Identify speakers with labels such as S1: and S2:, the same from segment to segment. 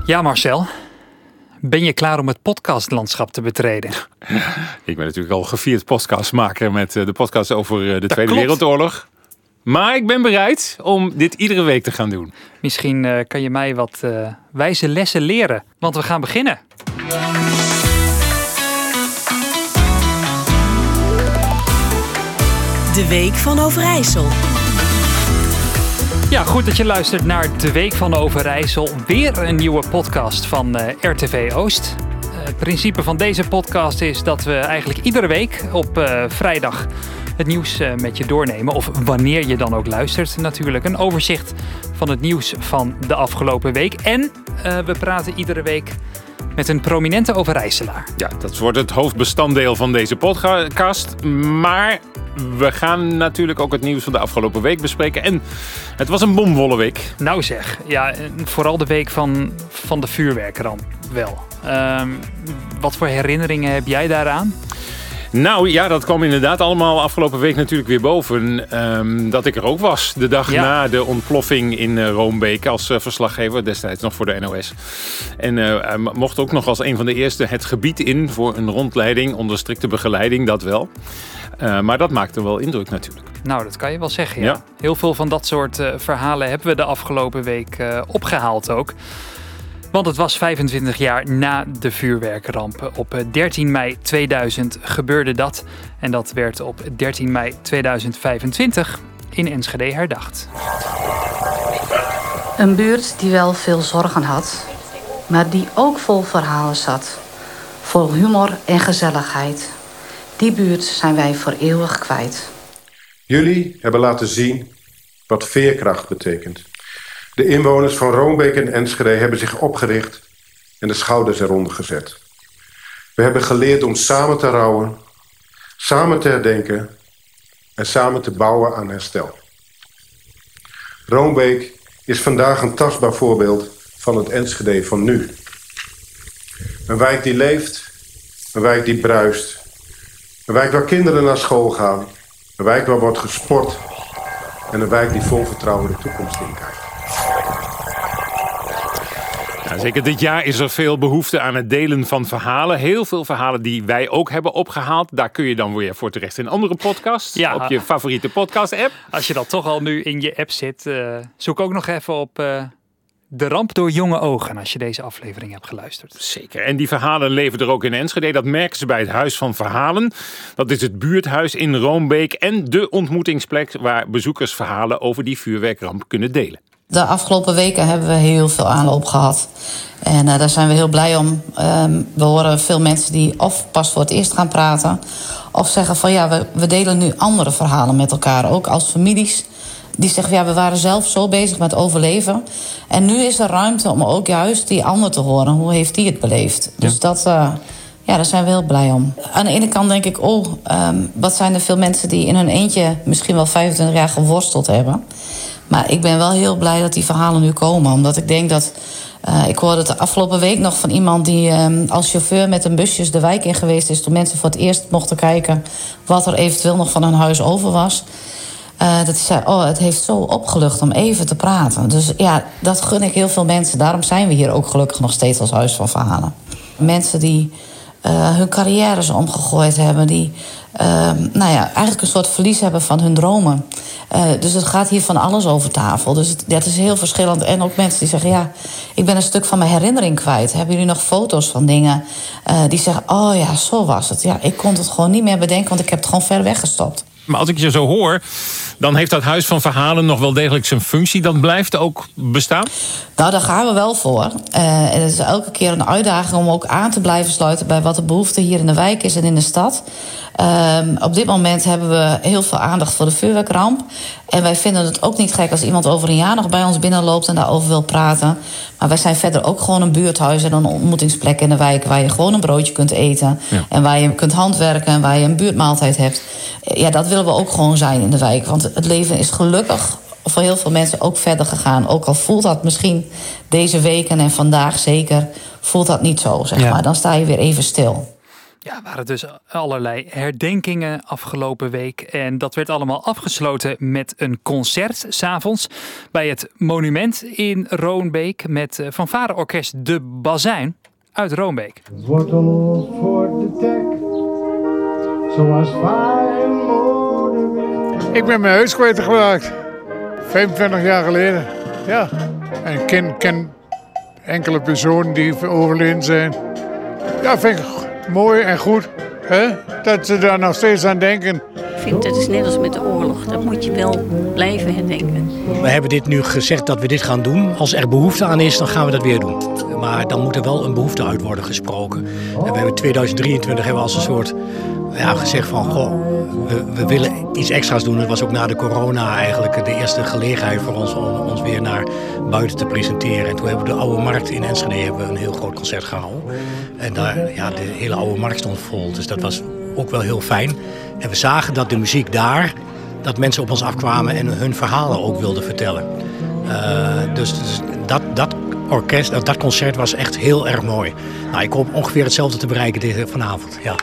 S1: Ja, Marcel. Ben je klaar om het podcastlandschap te betreden?
S2: Ik ben natuurlijk al gevierd podcastmaker met de podcast over de Tweede
S1: klopt.
S2: Wereldoorlog. Maar ik ben bereid om dit iedere week te gaan doen.
S1: Misschien kan je mij wat wijze lessen leren. Want we gaan beginnen.
S3: De Week van Overijssel.
S1: Ja, goed dat je luistert naar De Week van Overijssel. Weer een nieuwe podcast van RTV Oost. Het principe van deze podcast is dat we eigenlijk iedere week op vrijdag het nieuws met je doornemen. Of wanneer je dan ook luistert natuurlijk. Een overzicht van het nieuws van de afgelopen week. En we praten iedere week met een prominente Overijsselaar.
S2: Ja, dat wordt het hoofdbestanddeel van deze podcast. Maar we gaan natuurlijk ook het nieuws van de afgelopen week bespreken. En het was een bomvolle week.
S1: Nou zeg, ja, vooral de week van de vuurwerkramp wel. Wat voor herinneringen heb jij daaraan?
S2: Nou ja, dat kwam inderdaad allemaal afgelopen week natuurlijk weer boven. Dat ik er ook was. De dag na de ontploffing in Roombeek als verslaggever. Destijds nog voor de NOS. En mocht ook nog als een van de eerste het gebied in voor een rondleiding. Onder strikte begeleiding, dat wel. Maar dat maakte wel indruk natuurlijk.
S1: Nou, dat kan je wel zeggen, ja. Heel veel van dat soort verhalen hebben we de afgelopen week opgehaald ook. Want het was 25 jaar na de vuurwerkramp. Op 13 mei 2000 gebeurde dat. En dat werd op 13 mei 2025 in Enschede herdacht.
S4: Een buurt die wel veel zorgen had, maar die ook vol verhalen zat. Vol humor en gezelligheid. Die buurt zijn wij voor eeuwig kwijt.
S5: Jullie hebben laten zien wat veerkracht betekent. De inwoners van Roombeek en Enschede hebben zich opgericht en de schouders eronder gezet. We hebben geleerd om samen te rouwen, samen te herdenken en samen te bouwen aan herstel. Roombeek is vandaag een tastbaar voorbeeld van het Enschede van nu. Een wijk die leeft, een wijk die bruist, een wijk waar kinderen naar school gaan, een wijk waar wordt gesport en een wijk die vol vertrouwen de toekomst inkijkt.
S2: Ja, zeker dit jaar is er veel behoefte aan het delen van verhalen. Heel veel verhalen die wij ook hebben opgehaald. Daar kun je dan weer voor terecht in andere podcasts.
S1: Ja.
S2: Op je favoriete podcast-app.
S1: Als je dat toch al nu in je app zit, zoek ook nog even op De Ramp door Jonge Ogen als je deze aflevering hebt geluisterd.
S2: Zeker. En die verhalen leven er ook in Enschede. Dat merken ze bij het Huis van Verhalen. Dat is het buurthuis in Roombeek en de ontmoetingsplek waar bezoekers verhalen over die vuurwerkramp kunnen delen.
S4: De afgelopen weken hebben we heel veel aanloop gehad. En daar zijn we heel blij om. We horen veel mensen die of pas voor het eerst gaan praten, of zeggen van ja, we delen nu andere verhalen met elkaar. Ook als families die zeggen ja, we waren zelf zo bezig met overleven. En nu is er ruimte om ook juist die ander te horen. Hoe heeft die het beleefd? Ja. Dus daar zijn we heel blij om. Aan de ene kant denk ik, wat zijn er veel mensen die in hun eentje misschien wel 25 jaar geworsteld hebben. Maar ik ben wel heel blij dat die verhalen nu komen. Omdat ik denk dat ik hoorde het de afgelopen week nog van iemand die als chauffeur met een busjes de wijk in geweest is, toen mensen voor het eerst mochten kijken wat er eventueel nog van hun huis over was. Dat hij zei, het heeft zo opgelucht om even te praten. Dus ja, dat gun ik heel veel mensen. Daarom zijn we hier ook gelukkig nog steeds als Huis van Verhalen. Mensen die hun carrières omgegooid hebben, die eigenlijk een soort verlies hebben van hun dromen. Dus het gaat hier van alles over tafel. Dus dat is heel verschillend. En ook mensen die zeggen, ja, ik ben een stuk van mijn herinnering kwijt. Hebben jullie nog foto's van dingen die zeggen, oh ja, zo was het. Ja, ik kon het gewoon niet meer bedenken, want ik heb het gewoon ver weggestopt.
S2: Maar als ik je zo hoor, dan heeft dat Huis van Verhalen nog wel degelijk zijn functie. Dat blijft ook bestaan?
S4: Nou, daar gaan we wel voor. En het is elke keer een uitdaging om ook aan te blijven sluiten bij wat de behoefte hier in de wijk is en in de stad. Op dit moment hebben we heel veel aandacht voor de vuurwerkramp. En wij vinden het ook niet gek als iemand over een jaar nog bij ons binnenloopt en daarover wil praten. Maar wij zijn verder ook gewoon een buurthuis en een ontmoetingsplek in de wijk waar je gewoon een broodje kunt eten. Ja. En waar je kunt handwerken en waar je een buurtmaaltijd hebt. Ja, dat willen we ook gewoon zijn in de wijk. Want het leven is gelukkig voor heel veel mensen ook verder gegaan. Ook al voelt dat misschien deze weken en vandaag zeker, voelt dat niet zo, zeg maar. Dan sta je weer even stil.
S1: Ja, er waren dus allerlei herdenkingen afgelopen week. En dat werd allemaal afgesloten met een concert 's avonds bij het monument in Roonbeek met fanfareorkest De Bazuin uit Roonbeek.
S6: Wortel voor de dek, zoals fijn moeder. Ik ben mijn huis kwijtgeraakt. 25 jaar geleden. Ja. En ik ken enkele personen die overleden zijn. Ja, vind ik mooi en goed. Hè? Dat ze daar nog steeds aan denken.
S7: Ik vind dat is net als met de oorlog. Dat moet je wel blijven herdenken.
S8: We hebben dit nu gezegd dat we dit gaan doen. Als er behoefte aan is, dan gaan we dat weer doen. Maar dan moet er wel een behoefte uit worden gesproken. En we hebben 2023 hebben we als een soort gezegd van... we willen iets extra's doen. Het was ook na de corona eigenlijk de eerste gelegenheid voor ons... om ons weer naar buiten te presenteren. En toen hebben we de Oude Markt in Enschede hebben we een heel groot concert gehouden. En daar, de hele Oude Markt stond vol. Dus dat was ook wel heel fijn. En we zagen dat de muziek daar... dat mensen op ons afkwamen en hun verhalen ook wilden vertellen. Dus dat concert was echt heel erg mooi. Nou, ik hoop ongeveer hetzelfde te bereiken vanavond. Ja.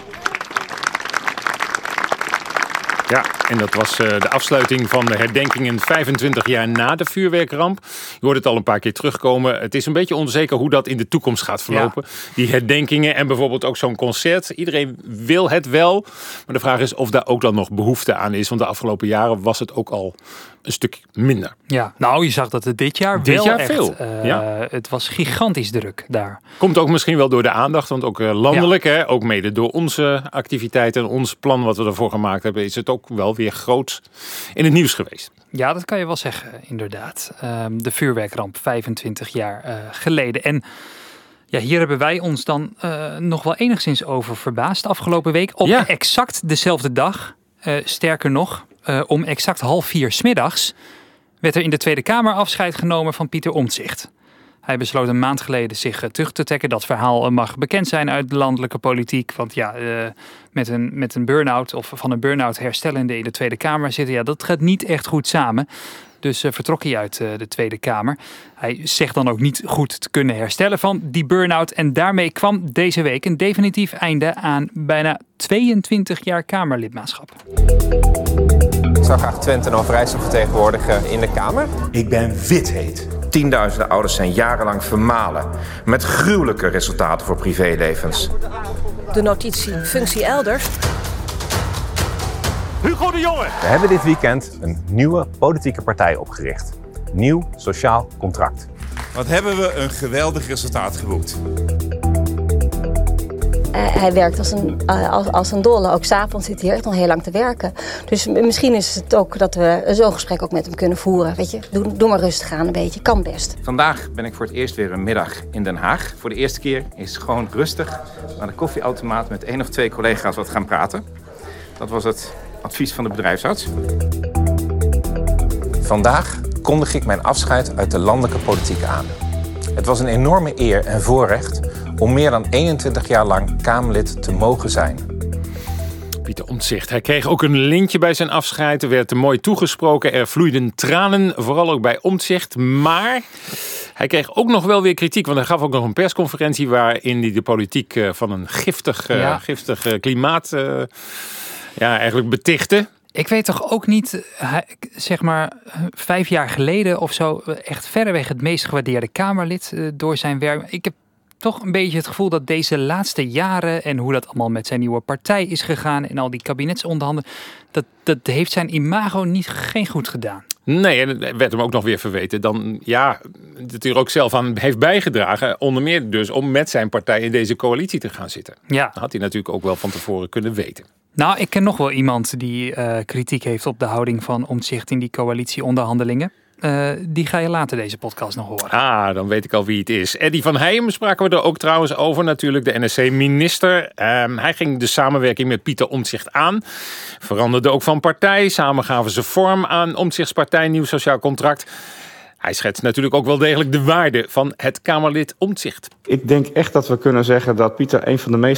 S2: Ja, en dat was de afsluiting van de herdenkingen 25 jaar na de vuurwerkramp. Je hoort het al een paar keer terugkomen. Het is een beetje onzeker hoe dat in de toekomst gaat verlopen. Ja. Die herdenkingen en bijvoorbeeld ook zo'n concert. Iedereen wil het wel. Maar de vraag is of daar ook dan nog behoefte aan is. Want de afgelopen jaren was het ook al een stuk minder.
S1: Ja, nou je zag dat het dit jaar echt veel. Het was gigantisch druk daar.
S2: Komt ook misschien wel door de aandacht. Want ook landelijk, hè, ook mede door onze activiteiten en ons plan wat we ervoor gemaakt hebben, is het ook wel weer groot in het nieuws geweest.
S1: Ja, dat kan je wel zeggen, inderdaad. De vuurwerkramp 25 jaar geleden. En ja, hier hebben wij ons dan nog wel enigszins over verbaasd afgelopen week. Op exact dezelfde dag, sterker nog, om exact 3:30 's werd er in de Tweede Kamer afscheid genomen van Pieter Omtzigt. Hij besloot een maand geleden zich terug te trekken. Dat verhaal mag bekend zijn uit de landelijke politiek. Want met een burn-out of van een burn-out herstellende in de Tweede Kamer zitten, dat gaat niet echt goed samen. Dus vertrok hij uit de Tweede Kamer. Hij zegt dan ook niet goed te kunnen herstellen van die burn-out. En daarmee kwam deze week een definitief einde aan bijna 22 jaar Kamerlidmaatschap.
S9: Ik zou graag Twente en Overijssel vertegenwoordigen in de Kamer.
S10: Ik ben wit-heet.
S9: Tienduizenden ouders zijn jarenlang vermalen. Met gruwelijke resultaten voor privélevens.
S3: De notitie functie elders.
S10: Hugo de Jonge.
S11: We hebben dit weekend een nieuwe politieke partij opgericht. Nieuw Sociaal Contract.
S10: Wat hebben we een geweldig resultaat geboekt.
S7: Hij werkt als een dolle. Ook 's avonds zit hij echt nog heel lang te werken. Dus misschien is het ook dat we zo'n gesprek ook met hem kunnen voeren. Weet je, doe maar rustig aan een beetje. Kan best.
S9: Vandaag ben ik voor het eerst weer een middag in Den Haag. Voor de eerste keer is gewoon rustig naar de koffieautomaat met 1 of 2 collega's wat gaan praten. Dat was het advies van de bedrijfsarts. Vandaag kondig ik mijn afscheid uit de landelijke politiek aan. Het was een enorme eer en voorrecht om meer dan 21 jaar lang Kamerlid te mogen zijn.
S2: Pieter Omtzigt. Hij kreeg ook een lintje bij zijn afscheid. Er werd mooi toegesproken. Er vloeiden tranen, vooral ook bij Omtzigt. Maar hij kreeg ook nog wel weer kritiek. Want hij gaf ook nog een persconferentie waarin hij de politiek van een giftig klimaat eigenlijk betichtte.
S1: Ik weet toch ook niet, zeg maar 5 jaar geleden of zo, echt verreweg het meest gewaardeerde Kamerlid door zijn werk. Ik heb toch een beetje het gevoel dat deze laatste jaren en hoe dat allemaal met zijn nieuwe partij is gegaan en al die kabinetsonderhandelingen, dat heeft zijn imago geen goed gedaan.
S2: Nee, en het werd hem ook nog weer verweten. Dan dat hij er ook zelf aan heeft bijgedragen. Onder meer dus om met zijn partij in deze coalitie te gaan zitten. Ja. Dat had hij natuurlijk ook wel van tevoren kunnen weten.
S1: Nou, ik ken nog wel iemand die kritiek heeft op de houding van Omtzigt in die coalitieonderhandelingen. Die ga je later deze podcast nog horen.
S2: Ah, dan weet ik al wie het is. Eddy van Heijem spraken we er ook trouwens over. Natuurlijk de NSC-minister. Hij ging de samenwerking met Pieter Omtzigt aan. Veranderde ook van partij. Samen gaven ze vorm aan Omtzigts partij Nieuw Sociaal Contract. Hij schetst natuurlijk ook wel degelijk de waarde van het Kamerlid Omtzigt.
S12: Ik denk echt dat we kunnen zeggen dat Pieter een van de meest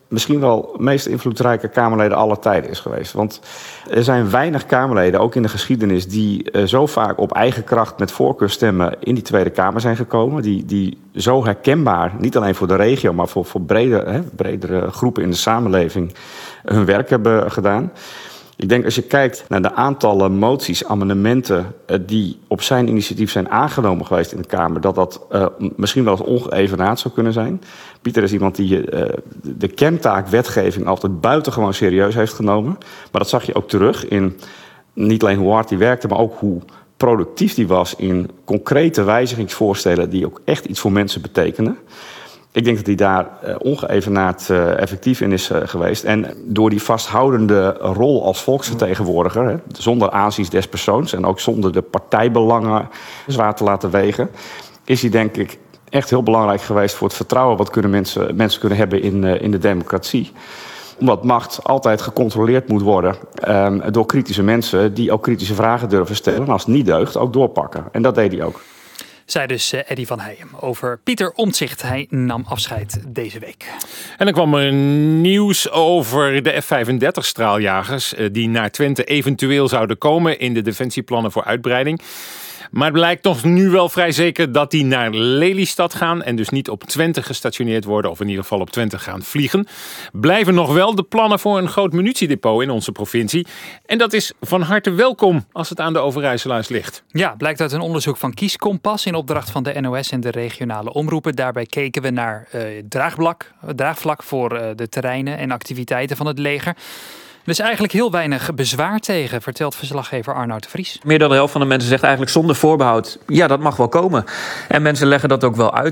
S12: misschien wel de meest invloedrijke Kamerleden aller tijden is geweest. Want er zijn weinig Kamerleden, ook in de geschiedenis, die zo vaak op eigen kracht met voorkeurstemmen in die Tweede Kamer zijn gekomen. Die zo herkenbaar, niet alleen voor de regio, maar voor bredere groepen in de samenleving hun werk hebben gedaan. Ik denk als je kijkt naar de aantallen moties, amendementen die op zijn initiatief zijn aangenomen geweest in de Kamer, dat misschien wel eens ongeëvenaard zou kunnen zijn. Pieter is iemand die de kerntaak wetgeving altijd buitengewoon serieus heeft genomen. Maar dat zag je ook terug in niet alleen hoe hard hij werkte, maar ook hoe productief hij was in concrete wijzigingsvoorstellen die ook echt iets voor mensen betekenen. Ik denk dat hij daar ongeëvenaard effectief in is geweest. En door die vasthoudende rol als volksvertegenwoordiger, zonder aanzien des persoons en ook zonder de partijbelangen zwaar te laten wegen, is hij denk ik echt heel belangrijk geweest voor het vertrouwen wat mensen kunnen hebben in de democratie. Omdat macht altijd gecontroleerd moet worden door kritische mensen die ook kritische vragen durven stellen. En als het niet deugt, ook doorpakken. En dat deed hij ook.
S1: Zei dus Eddy van Heijem over Pieter Omtzigt. Hij nam afscheid deze week.
S2: En dan kwam er nieuws over de F-35-straaljagers die naar Twente eventueel zouden komen in de defensieplannen voor uitbreiding. Maar het blijkt toch nu wel vrij zeker dat die naar Lelystad gaan en dus niet op Twente gestationeerd worden, of in ieder geval op Twente gaan vliegen. Blijven nog wel de plannen voor een groot munitiedepot in onze provincie. En dat is van harte welkom als het aan de Overijsselaars ligt.
S1: Ja, blijkt uit een onderzoek van Kieskompas in opdracht van de NOS en de regionale omroepen. Daarbij keken we naar draagvlak voor de terreinen en activiteiten van het leger. Er is eigenlijk heel weinig bezwaar tegen, vertelt verslaggever Arnoud de Vries.
S13: Meer dan de helft van de mensen zegt eigenlijk zonder voorbehoud, ja, dat mag wel komen. En mensen leggen dat ook wel uit.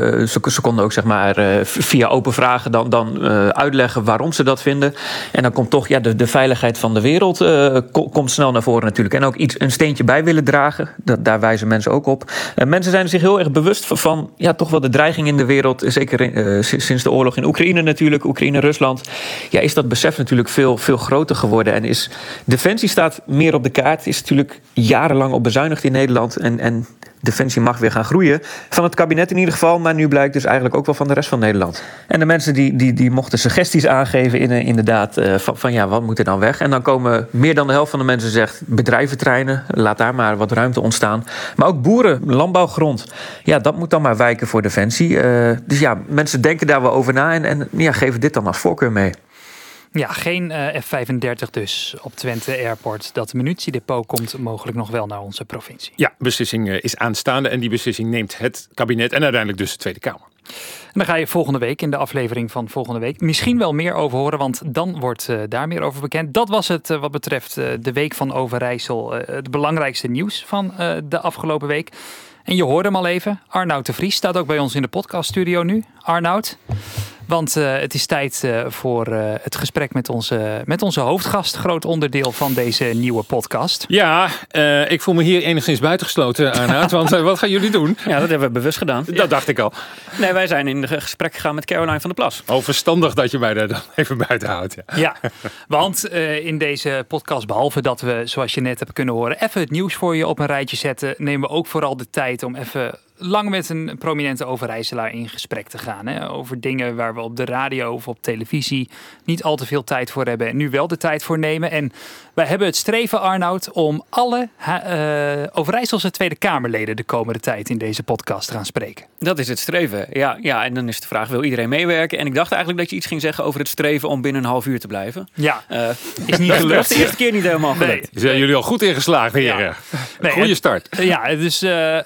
S13: Ze konden ook zeg maar via open vragen dan uitleggen waarom ze dat vinden. En dan komt toch de veiligheid van de wereld komt snel naar voren natuurlijk. En ook een steentje bij willen dragen, daar wijzen mensen ook op. Mensen zijn zich heel erg bewust van toch wel de dreiging in de wereld. Zeker sinds de oorlog in Oekraïne natuurlijk, Oekraïne-Rusland. Ja, is dat besef natuurlijk veel groter geworden. En Defensie staat meer op de kaart. Is natuurlijk jarenlang op bezuinigd in Nederland. En Defensie mag weer gaan groeien. Van het kabinet in ieder geval. Maar nu blijkt dus eigenlijk ook wel van de rest van Nederland. En de mensen die mochten suggesties aangeven inderdaad van wat moet er dan weg? En dan komen meer dan de helft van de mensen zegt bedrijventreinen. Laat daar maar wat ruimte ontstaan. Maar ook boeren, landbouwgrond. Ja, dat moet dan maar wijken voor Defensie. Dus ja, mensen denken daar wel over na. En geven dit dan als voorkeur mee.
S1: Ja, geen F-35 dus op Twente Airport. Dat munitiedepot komt mogelijk nog wel naar onze provincie.
S2: Ja, beslissing is aanstaande en die beslissing neemt het kabinet en uiteindelijk dus de Tweede Kamer.
S1: En dan ga je volgende week in de aflevering van volgende week misschien wel meer over horen, want dan wordt daar meer over bekend. Dat was het wat betreft de week van Overijssel. Het belangrijkste nieuws van de afgelopen week. En je hoorde hem al even. Arnoud de Vries staat ook bij ons in de podcaststudio nu. Arnoud, want het is tijd voor het gesprek met onze hoofdgast. Groot onderdeel van deze nieuwe podcast.
S2: Ja, ik voel me hier enigszins buitengesloten, Arnoud. Want wat gaan jullie doen?
S14: Ja, dat hebben we bewust gedaan.
S2: Dat dacht ik al.
S14: Nee, wij zijn in gesprek gegaan met Caroline van der Plas.
S2: Verstandig dat je mij daar dan even buiten houdt.
S1: Ja, want in deze podcast, behalve dat we, zoals je net hebt kunnen horen, even het nieuws voor je op een rijtje zetten, nemen we ook vooral de tijd om even lang met een prominente Overijsselaar in gesprek te gaan. Hè? Over dingen waar we op de radio of op televisie niet al te veel tijd voor hebben en nu wel de tijd voor nemen. En wij hebben het streven, Arnoud, om alle Overijsselse Tweede Kamerleden de komende tijd in deze podcast te gaan spreken.
S14: Dat is het streven. Ja, en dan is de vraag, wil iedereen meewerken? En ik dacht eigenlijk dat je iets ging zeggen over het streven om binnen een half uur te blijven.
S1: Ja,
S14: is niet gelukt. Dat is de eerste keer niet helemaal gelukt.
S2: Nee. Zijn jullie al goed ingeslaagd, heren? Ja. Nee, goeie start.
S1: Ja, dus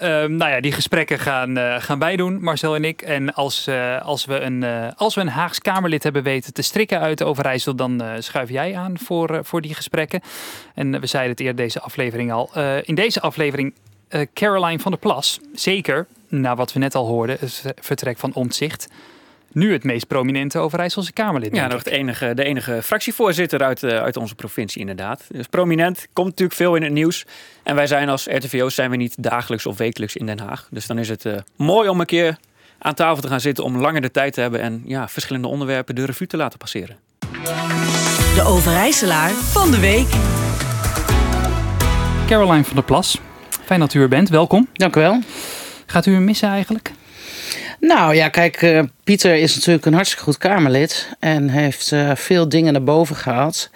S1: die gesprekken gaan wij doen, Marcel en ik. En als we een Haags Kamerlid hebben weten te strikken uit Overijssel, dan schuif jij aan voor die gesprekken. En we zeiden het eerder deze aflevering al. In deze aflevering Caroline van der Plas. Zeker, na wat we net al hoorden, het vertrek van Omtzigt. Nu het meest prominente Overijsselse Kamerlid.
S14: Ja, nog de enige fractievoorzitter uit onze provincie inderdaad. Dus prominent, komt natuurlijk veel in het nieuws. En wij zijn als RTVO's zijn we niet dagelijks of wekelijks in Den Haag. Dus dan is het mooi om een keer aan tafel te gaan zitten om langer de tijd te hebben en verschillende onderwerpen de revue te laten passeren.
S15: De Overijsselaar van de week.
S1: Caroline van der Plas, fijn dat u er bent. Welkom.
S16: Dank u wel.
S1: Gaat u hem missen eigenlijk?
S16: Nou ja, kijk, Pieter is natuurlijk een hartstikke goed Kamerlid. En heeft veel dingen naar boven gehaald.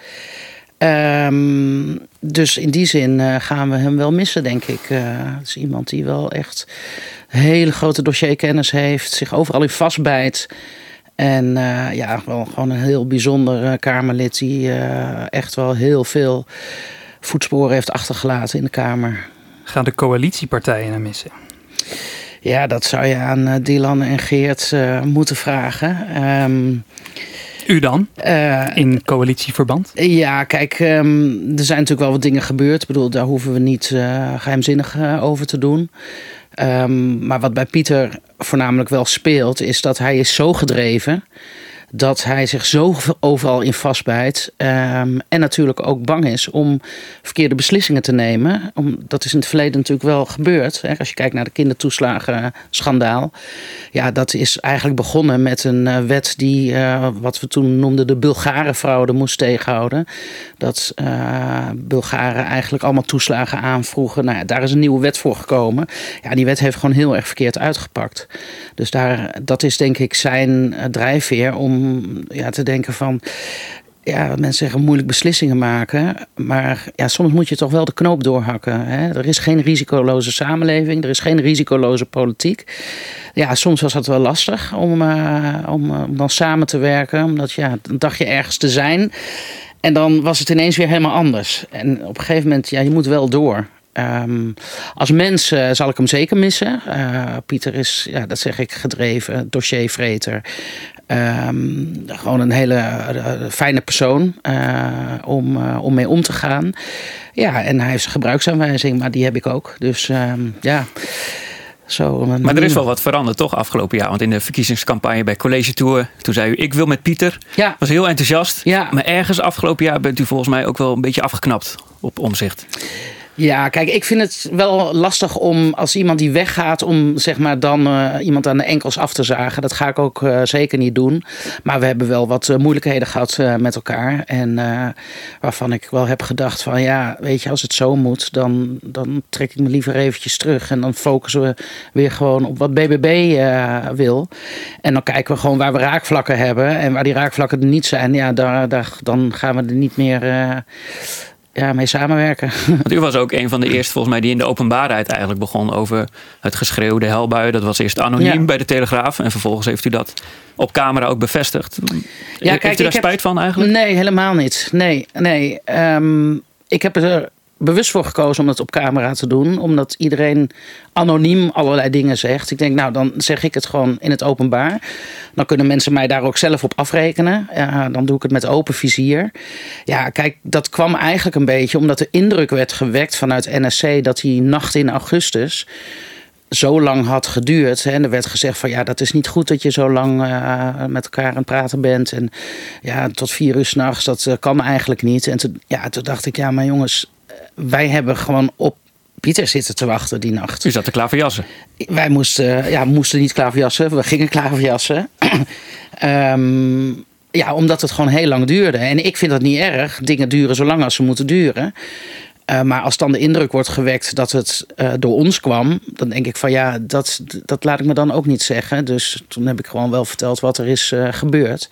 S16: Dus in die zin gaan we hem wel missen, denk ik. Het is iemand die wel echt hele grote dossierkennis heeft. Zich overal in vastbijt. En wel gewoon een heel bijzonder Kamerlid die echt wel heel veel voetsporen heeft achtergelaten in de Kamer.
S1: Gaan de coalitiepartijen hem missen?
S16: Ja, dat zou je aan Dylan en Geert moeten vragen.
S1: U dan? In coalitieverband?
S16: Ja, kijk, er zijn natuurlijk wel wat dingen gebeurd. Ik bedoel, daar hoeven we niet geheimzinnig over te doen. Maar wat bij Pieter voornamelijk wel speelt, is dat hij is zo gedreven dat hij zich zo overal in vastbijt. En natuurlijk ook bang is om verkeerde beslissingen te nemen. Dat is in het verleden natuurlijk wel gebeurd. Hè. Als je kijkt naar de kindertoeslagenschandaal. Ja, dat is eigenlijk begonnen met een wet die, wat we toen noemden, de Bulgarenfraude moest tegenhouden. Dat Bulgaren eigenlijk allemaal toeslagen aanvroegen. Nou ja, daar is een nieuwe wet voor gekomen. Ja, die wet heeft gewoon heel erg verkeerd uitgepakt. Dus dat is denk ik zijn drijfveer om te denken van, mensen zeggen moeilijk beslissingen maken. Maar soms moet je toch wel de knoop doorhakken. Hè? Er is geen risicoloze samenleving. Er is geen risicoloze politiek. Ja, soms was dat wel lastig om dan samen te werken. Omdat dan dacht je ergens te zijn. En dan was het ineens weer helemaal anders. En op een gegeven moment, je moet wel door. Als mens zal ik hem zeker missen. Pieter is, dat zeg ik, gedreven, dossiervreter. Gewoon een hele fijne persoon om mee om te gaan. Ja, en hij heeft zijn gebruiksaanwijzing, maar die heb ik ook. Dus zo.
S14: Maar er is wel wat veranderd toch afgelopen jaar? Want in de verkiezingscampagne bij College Tour, toen zei u, ik wil met Pieter.
S16: Ja.
S14: Was heel enthousiast.
S16: Ja.
S14: Maar ergens afgelopen jaar bent u volgens mij ook wel een beetje afgeknapt op Omtzigt.
S16: Ja, kijk, ik vind het wel lastig om als iemand die weggaat, om zeg maar dan iemand aan de enkels af te zagen. Dat ga ik ook zeker niet doen. Maar we hebben wel wat moeilijkheden gehad met elkaar. En waarvan ik wel heb gedacht van weet je, als het zo moet, dan trek ik me liever eventjes terug. En dan focussen we weer gewoon op wat BBB wil. En dan kijken we gewoon waar we raakvlakken hebben. En waar die raakvlakken er niet zijn, dan gaan we er niet meer mee samenwerken.
S14: Want u was ook een van de eerste volgens mij die in de openbaarheid eigenlijk begon over het geschreeuw, de helbui. Dat was eerst anoniem bij de Telegraaf en vervolgens heeft u dat op camera ook bevestigd. Heeft u daar spijt van eigenlijk?
S16: Nee, helemaal niet. Nee. Ik heb er bewust voor gekozen om dat op camera te doen. Omdat iedereen anoniem allerlei dingen zegt. Ik denk, dan zeg ik het gewoon in het openbaar. Dan kunnen mensen mij daar ook zelf op afrekenen. Dan doe ik het met open vizier. Ja, kijk, dat kwam eigenlijk een beetje omdat de indruk werd gewekt vanuit NSC dat die nacht in augustus zo lang had geduurd. En er werd gezegd van dat is niet goed dat je zo lang met elkaar aan het praten bent. En tot 4 uur 's nachts, dat kan eigenlijk niet. En toen dacht ik, maar jongens, wij hebben gewoon op Pieter zitten te wachten die nacht.
S14: U zat te klaverjassen?
S16: Wij moesten niet klaverjassen. We gingen klaverjassen. Omdat het gewoon heel lang duurde. En ik vind dat niet erg. Dingen duren zo lang als ze moeten duren. Maar als dan de indruk wordt gewekt dat het door ons kwam, dan denk ik van dat laat ik me dan ook niet zeggen. Dus toen heb ik gewoon wel verteld wat er is gebeurd.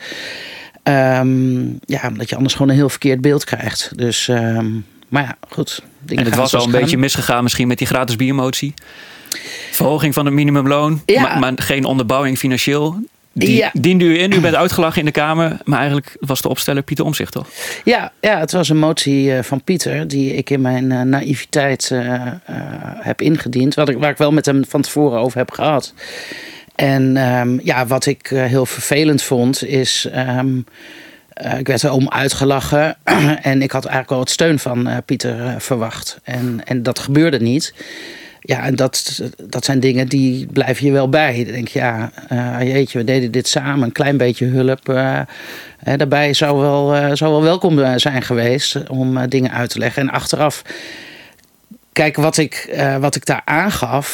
S16: Omdat je anders gewoon een heel verkeerd beeld krijgt. Dus maar goed.
S14: En het was al een beetje misgegaan misschien met die gratis biermotie. Verhoging van het minimumloon, maar geen onderbouwing financieel. Die diende u in, u bent uitgelachen in de Kamer. Maar eigenlijk was de opsteller Pieter Omtzigt, toch?
S16: Ja, het was een motie van Pieter die ik in mijn naïviteit heb ingediend. Waar ik wel met hem van tevoren over heb gehad. En wat ik heel vervelend vond is, ik werd erom uitgelachen en ik had eigenlijk wel wat steun van Pieter verwacht. En dat gebeurde niet. Ja, en dat zijn dingen die blijven je wel bij. Dan denk je, jeetje, we deden dit samen. Een klein beetje hulp daarbij zou wel welkom zijn geweest om dingen uit te leggen. En achteraf, kijk, wat ik daar aangaf.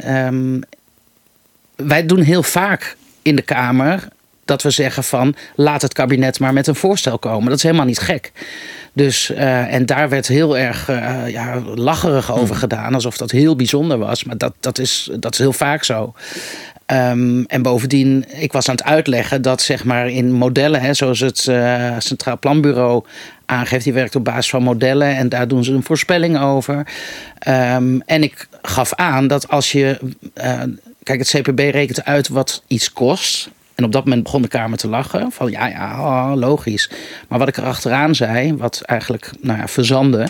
S16: Wij doen heel vaak in de Kamer dat we zeggen van, laat het kabinet maar met een voorstel komen. Dat is helemaal niet gek. Dus, en daar werd heel erg lacherig over gedaan, alsof dat heel bijzonder was. Maar dat is heel vaak zo. En bovendien, ik was aan het uitleggen dat zeg maar in modellen, zoals het Centraal Planbureau aangeeft, die werkt op basis van modellen en daar doen ze een voorspelling over. En ik gaf aan dat als je... kijk, het CPB rekent uit wat iets kost. En op dat moment begon de Kamer te lachen. Van logisch. Maar wat ik er achteraan zei, wat eigenlijk verzandde...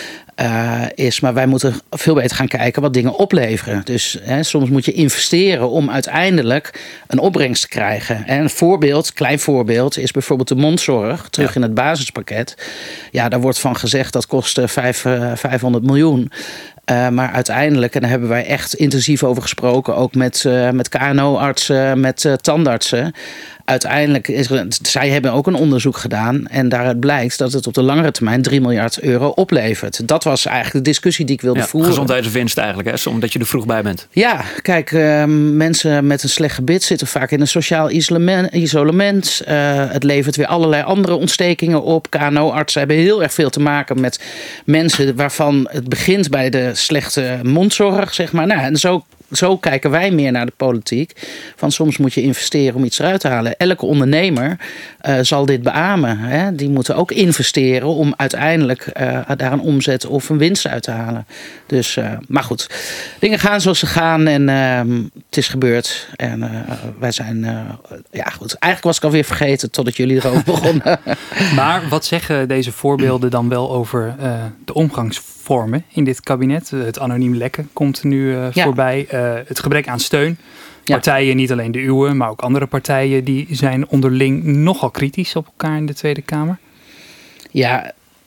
S16: is, maar wij moeten veel beter gaan kijken wat dingen opleveren. Dus soms moet je investeren om uiteindelijk een opbrengst te krijgen. En een klein voorbeeld, is bijvoorbeeld de mondzorg. Terug in het basispakket. Ja, daar wordt van gezegd dat kost 500 miljoen. Maar uiteindelijk, en daar hebben wij echt intensief over gesproken, ook met KNO-artsen, met tandartsen. Uiteindelijk zij hebben ook een onderzoek gedaan en daaruit blijkt dat het op de langere termijn 3 miljard euro oplevert. Dat was eigenlijk de discussie die ik wilde voeren.
S13: Gezondheidswinst eigenlijk, omdat je er vroeg bij bent.
S16: Ja, kijk, mensen met een slecht gebit zitten vaak in een sociaal isolement. Het levert weer allerlei andere ontstekingen op. KNO-artsen hebben heel erg veel te maken met mensen waarvan het begint bij de slechte mondzorg, zeg maar. En zo kijken wij meer naar de politiek. Van soms moet je investeren om iets eruit te halen. Elke ondernemer zal dit beamen. Hè? Die moeten ook investeren om uiteindelijk daar een omzet of een winst uit te halen. Dus, maar goed, dingen gaan zoals ze gaan en het is gebeurd. En wij zijn, goed. Eigenlijk was ik alweer vergeten totdat jullie erover begonnen.
S1: Maar wat zeggen deze voorbeelden dan wel over de omgangsvormen in dit kabinet? Het anoniem lekken komt nu voorbij. Het gebrek aan steun. Partijen, niet alleen de uwe, maar ook andere partijen, die zijn onderling nogal kritisch op elkaar in de Tweede Kamer. Ja,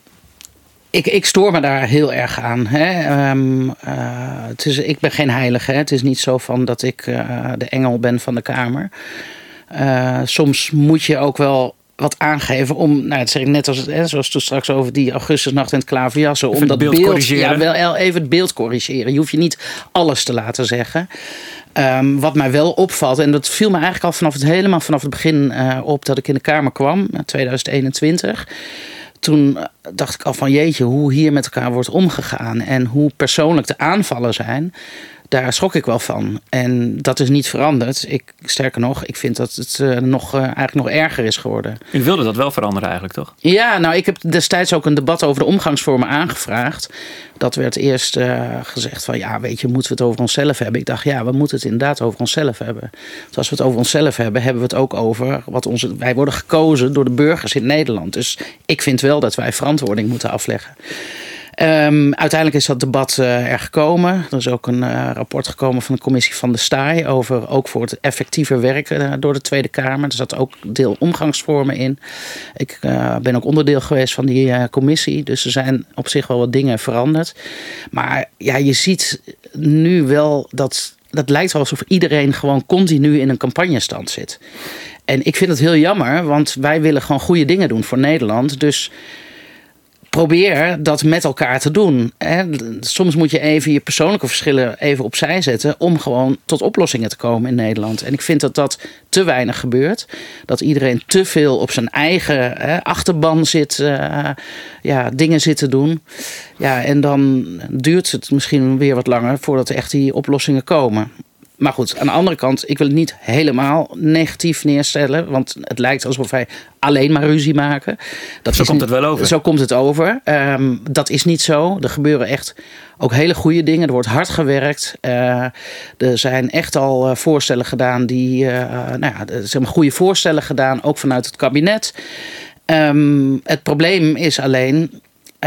S16: ik stoor me daar heel erg aan. Hè. Ik ben geen heilige. Hè. Het is niet zo van dat ik de engel ben van de Kamer. Soms moet je ook wel wat aangeven om, dat zeg ik net zoals toen straks over die augustusnacht in het Klaverjassen, om dat beeld corrigeren. Wel even het beeld corrigeren. Je hoeft je niet alles te laten zeggen. Wat mij wel opvalt, en dat viel me eigenlijk al helemaal vanaf het begin op dat ik in de Kamer kwam, 2021. Toen dacht ik al van jeetje, hoe hier met elkaar wordt omgegaan en hoe persoonlijk de aanvallen zijn. Daar schrok ik wel van. En dat is niet veranderd. Sterker nog, ik vind dat het eigenlijk nog erger is geworden.
S13: U wilde dat wel veranderen eigenlijk, toch?
S16: Ja, ik heb destijds ook een debat over de omgangsvormen aangevraagd. Dat werd eerst gezegd van, moeten we het over onszelf hebben? Ik dacht, we moeten het inderdaad over onszelf hebben. Dus als we het over onszelf hebben, hebben we het ook over wij worden gekozen door de burgers in Nederland. Dus ik vind wel dat wij verantwoording moeten afleggen. Uiteindelijk is dat debat er gekomen. Er is ook een rapport gekomen van de commissie Van der Staaij over ook voor het effectiever werken door de Tweede Kamer. Er zat ook deel omgangsvormen in. Ik ben ook onderdeel geweest van die commissie. Dus er zijn op zich wel wat dingen veranderd. Maar je ziet nu wel dat lijkt wel alsof iedereen gewoon continu in een campagnestand zit. En ik vind het heel jammer, want wij willen gewoon goede dingen doen voor Nederland. Dus probeer dat met elkaar te doen. Soms moet je even je persoonlijke verschillen even opzij zetten om gewoon tot oplossingen te komen in Nederland. En ik vind dat te weinig gebeurt. Dat iedereen te veel op zijn eigen achterban zit, dingen zit te doen. Ja, en dan duurt het misschien weer wat langer voordat er echt die oplossingen komen. Maar goed, aan de andere kant, ik wil het niet helemaal negatief neerstellen. Want het lijkt alsof wij alleen maar ruzie maken.
S13: Zo komt het wel over.
S16: Zo komt het over. Dat is niet zo. Er gebeuren echt ook hele goede dingen. Er wordt hard gewerkt. Er zijn echt al voorstellen gedaan er zijn goede voorstellen gedaan, ook vanuit het kabinet. Het probleem is alleen,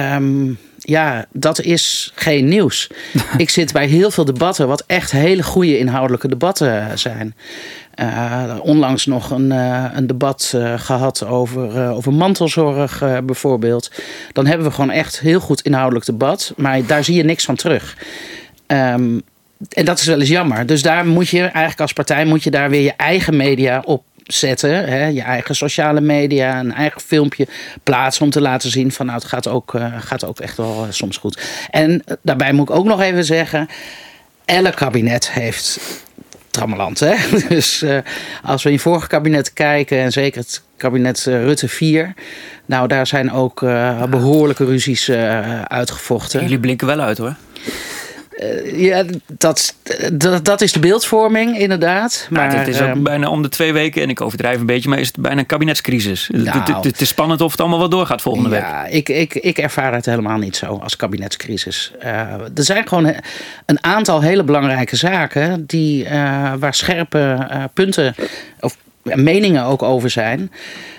S16: dat is geen nieuws. Ik zit bij heel veel debatten wat echt hele goede inhoudelijke debatten zijn. Onlangs nog een debat gehad over mantelzorg bijvoorbeeld. Dan hebben we gewoon echt heel goed inhoudelijk debat. Maar daar zie je niks van terug. En dat is wel eens jammer. Dus daar moet je eigenlijk als partij daar weer je eigen media op zetten, je eigen sociale media, een eigen filmpje plaatsen om te laten zien van het gaat ook echt wel soms goed. En daarbij moet ik ook nog even zeggen, elk kabinet heeft trammeland. Hè? Dus als we in vorige kabinetten kijken, en zeker het kabinet Rutte 4, daar zijn ook behoorlijke ruzies uitgevochten.
S13: Jullie blinken wel uit, hoor.
S16: Dat is de beeldvorming, inderdaad. Maar
S14: het is ook bijna om de 2 weken, en ik overdrijf een beetje, maar is het bijna een kabinetscrisis. Het is spannend of het allemaal wel doorgaat volgende week.
S16: Ik ervaar het helemaal niet zo als kabinetscrisis. Er zijn gewoon een aantal hele belangrijke zaken waar scherpe punten of meningen ook over zijn.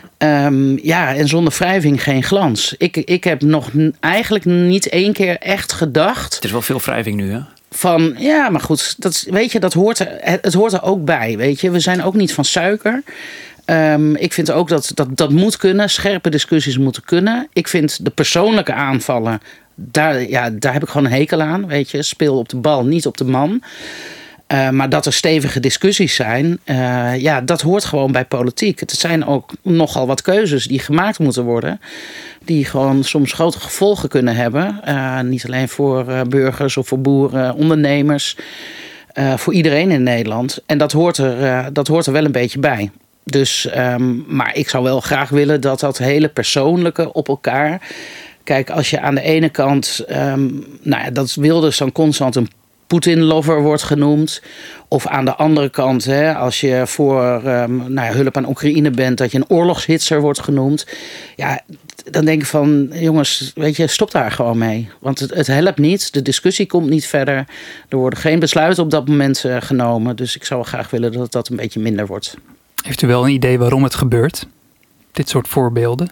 S16: En zonder wrijving geen glans. Ik heb nog eigenlijk niet 1 keer echt gedacht.
S14: Het is wel veel wrijving nu, hè?
S16: Van, ja, maar goed, het hoort er ook bij, weet je. We zijn ook niet van suiker. Ik vind ook dat moet kunnen. Scherpe discussies moeten kunnen. Ik vind de persoonlijke aanvallen, daar heb ik gewoon een hekel aan, weet je. Speel op de bal, niet op de man. Maar dat er stevige discussies zijn, dat hoort gewoon bij politiek. Het zijn ook nogal wat keuzes die gemaakt moeten worden, die gewoon soms grote gevolgen kunnen hebben. Niet alleen voor burgers of voor boeren, ondernemers, voor iedereen in Nederland. En dat hoort er wel een beetje bij. Dus, maar ik zou wel graag willen dat hele persoonlijke op elkaar. Kijk, als je aan de ene kant, dat Wilders dan constant een Poetin-lover wordt genoemd. Of aan de andere kant, als je voor hulp aan Oekraïne bent, dat je een oorlogshitser wordt genoemd. Ja, dan denk ik van, jongens, weet je, stop daar gewoon mee. Want het helpt niet, de discussie komt niet verder. Er worden geen besluiten op dat moment genomen. Dus ik zou wel graag willen dat dat een beetje minder wordt.
S1: Heeft u wel een idee waarom het gebeurt? Dit soort voorbeelden?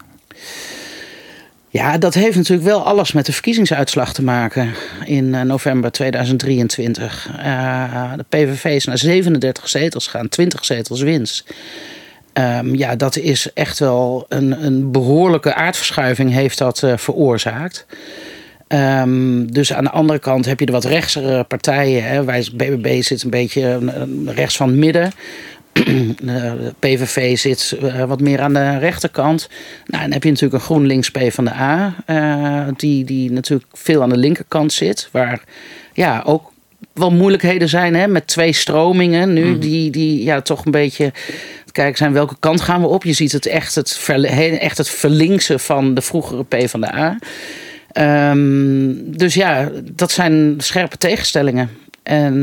S16: Ja, dat heeft natuurlijk wel alles met de verkiezingsuitslag te maken in november 2023. De PVV is naar 37 zetels gegaan, 20 zetels winst. Dat is echt wel een behoorlijke aardverschuiving heeft dat veroorzaakt. Dus aan de andere kant heb je de wat rechtsere partijen. Hè. BBB zit een beetje rechts van het midden. De PVV zit wat meer aan de rechterkant. Nou, dan heb je natuurlijk een GroenLinks PvdA. Die natuurlijk veel aan de linkerkant zit. Waar ook wel moeilijkheden zijn, hè, met 2 stromingen nu. Die toch een beetje kijken zijn welke kant gaan we op. Je ziet het echt het verlinksen van de vroegere PvdA. Dus dat zijn scherpe tegenstellingen. En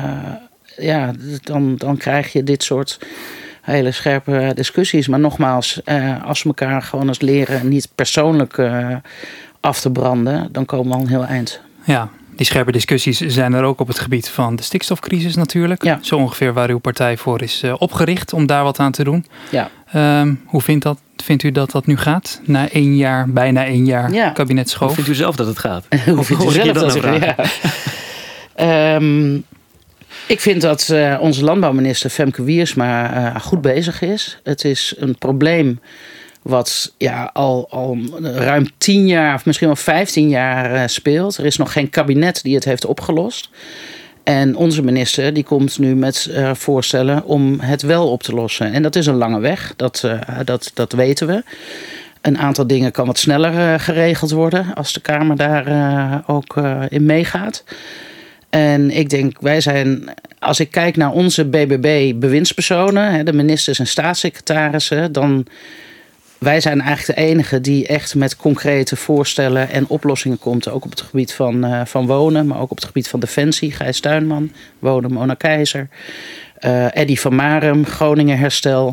S16: dan krijg je dit soort hele scherpe discussies. Maar nogmaals, als we elkaar gewoon eens leren niet persoonlijk af te branden, dan komen we al een heel eind. Ja,
S1: die scherpe discussies zijn er ook op het gebied van de stikstofcrisis natuurlijk. Ja. Zo ongeveer waar uw partij voor is opgericht om daar wat aan te doen. Ja. Hoe vindt u dat nu gaat? Na bijna 1 jaar kabinet Schoof.
S14: Hoe vindt u zelf dat het gaat?
S16: Hoe vindt u zelf dat het gaat? Ik vind dat onze landbouwminister Femke Wiersma goed bezig is. Het is een probleem wat al ruim 10 jaar of misschien wel 15 jaar speelt. Er is nog geen kabinet die het heeft opgelost. En onze minister die komt nu met voorstellen om het wel op te lossen. En dat is een lange weg, dat weten we. Een aantal dingen kan wat sneller geregeld worden als de Kamer daar ook in meegaat. En ik denk, als ik kijk naar onze BBB-bewindspersonen, de ministers en staatssecretarissen, dan wij zijn eigenlijk de enigen die echt met concrete voorstellen en oplossingen komt. Ook op het gebied van wonen, maar ook op het gebied van defensie. Gijs Tuinman, wonen, Mona Keizer. Eddy van Marem, Groningen Herstel.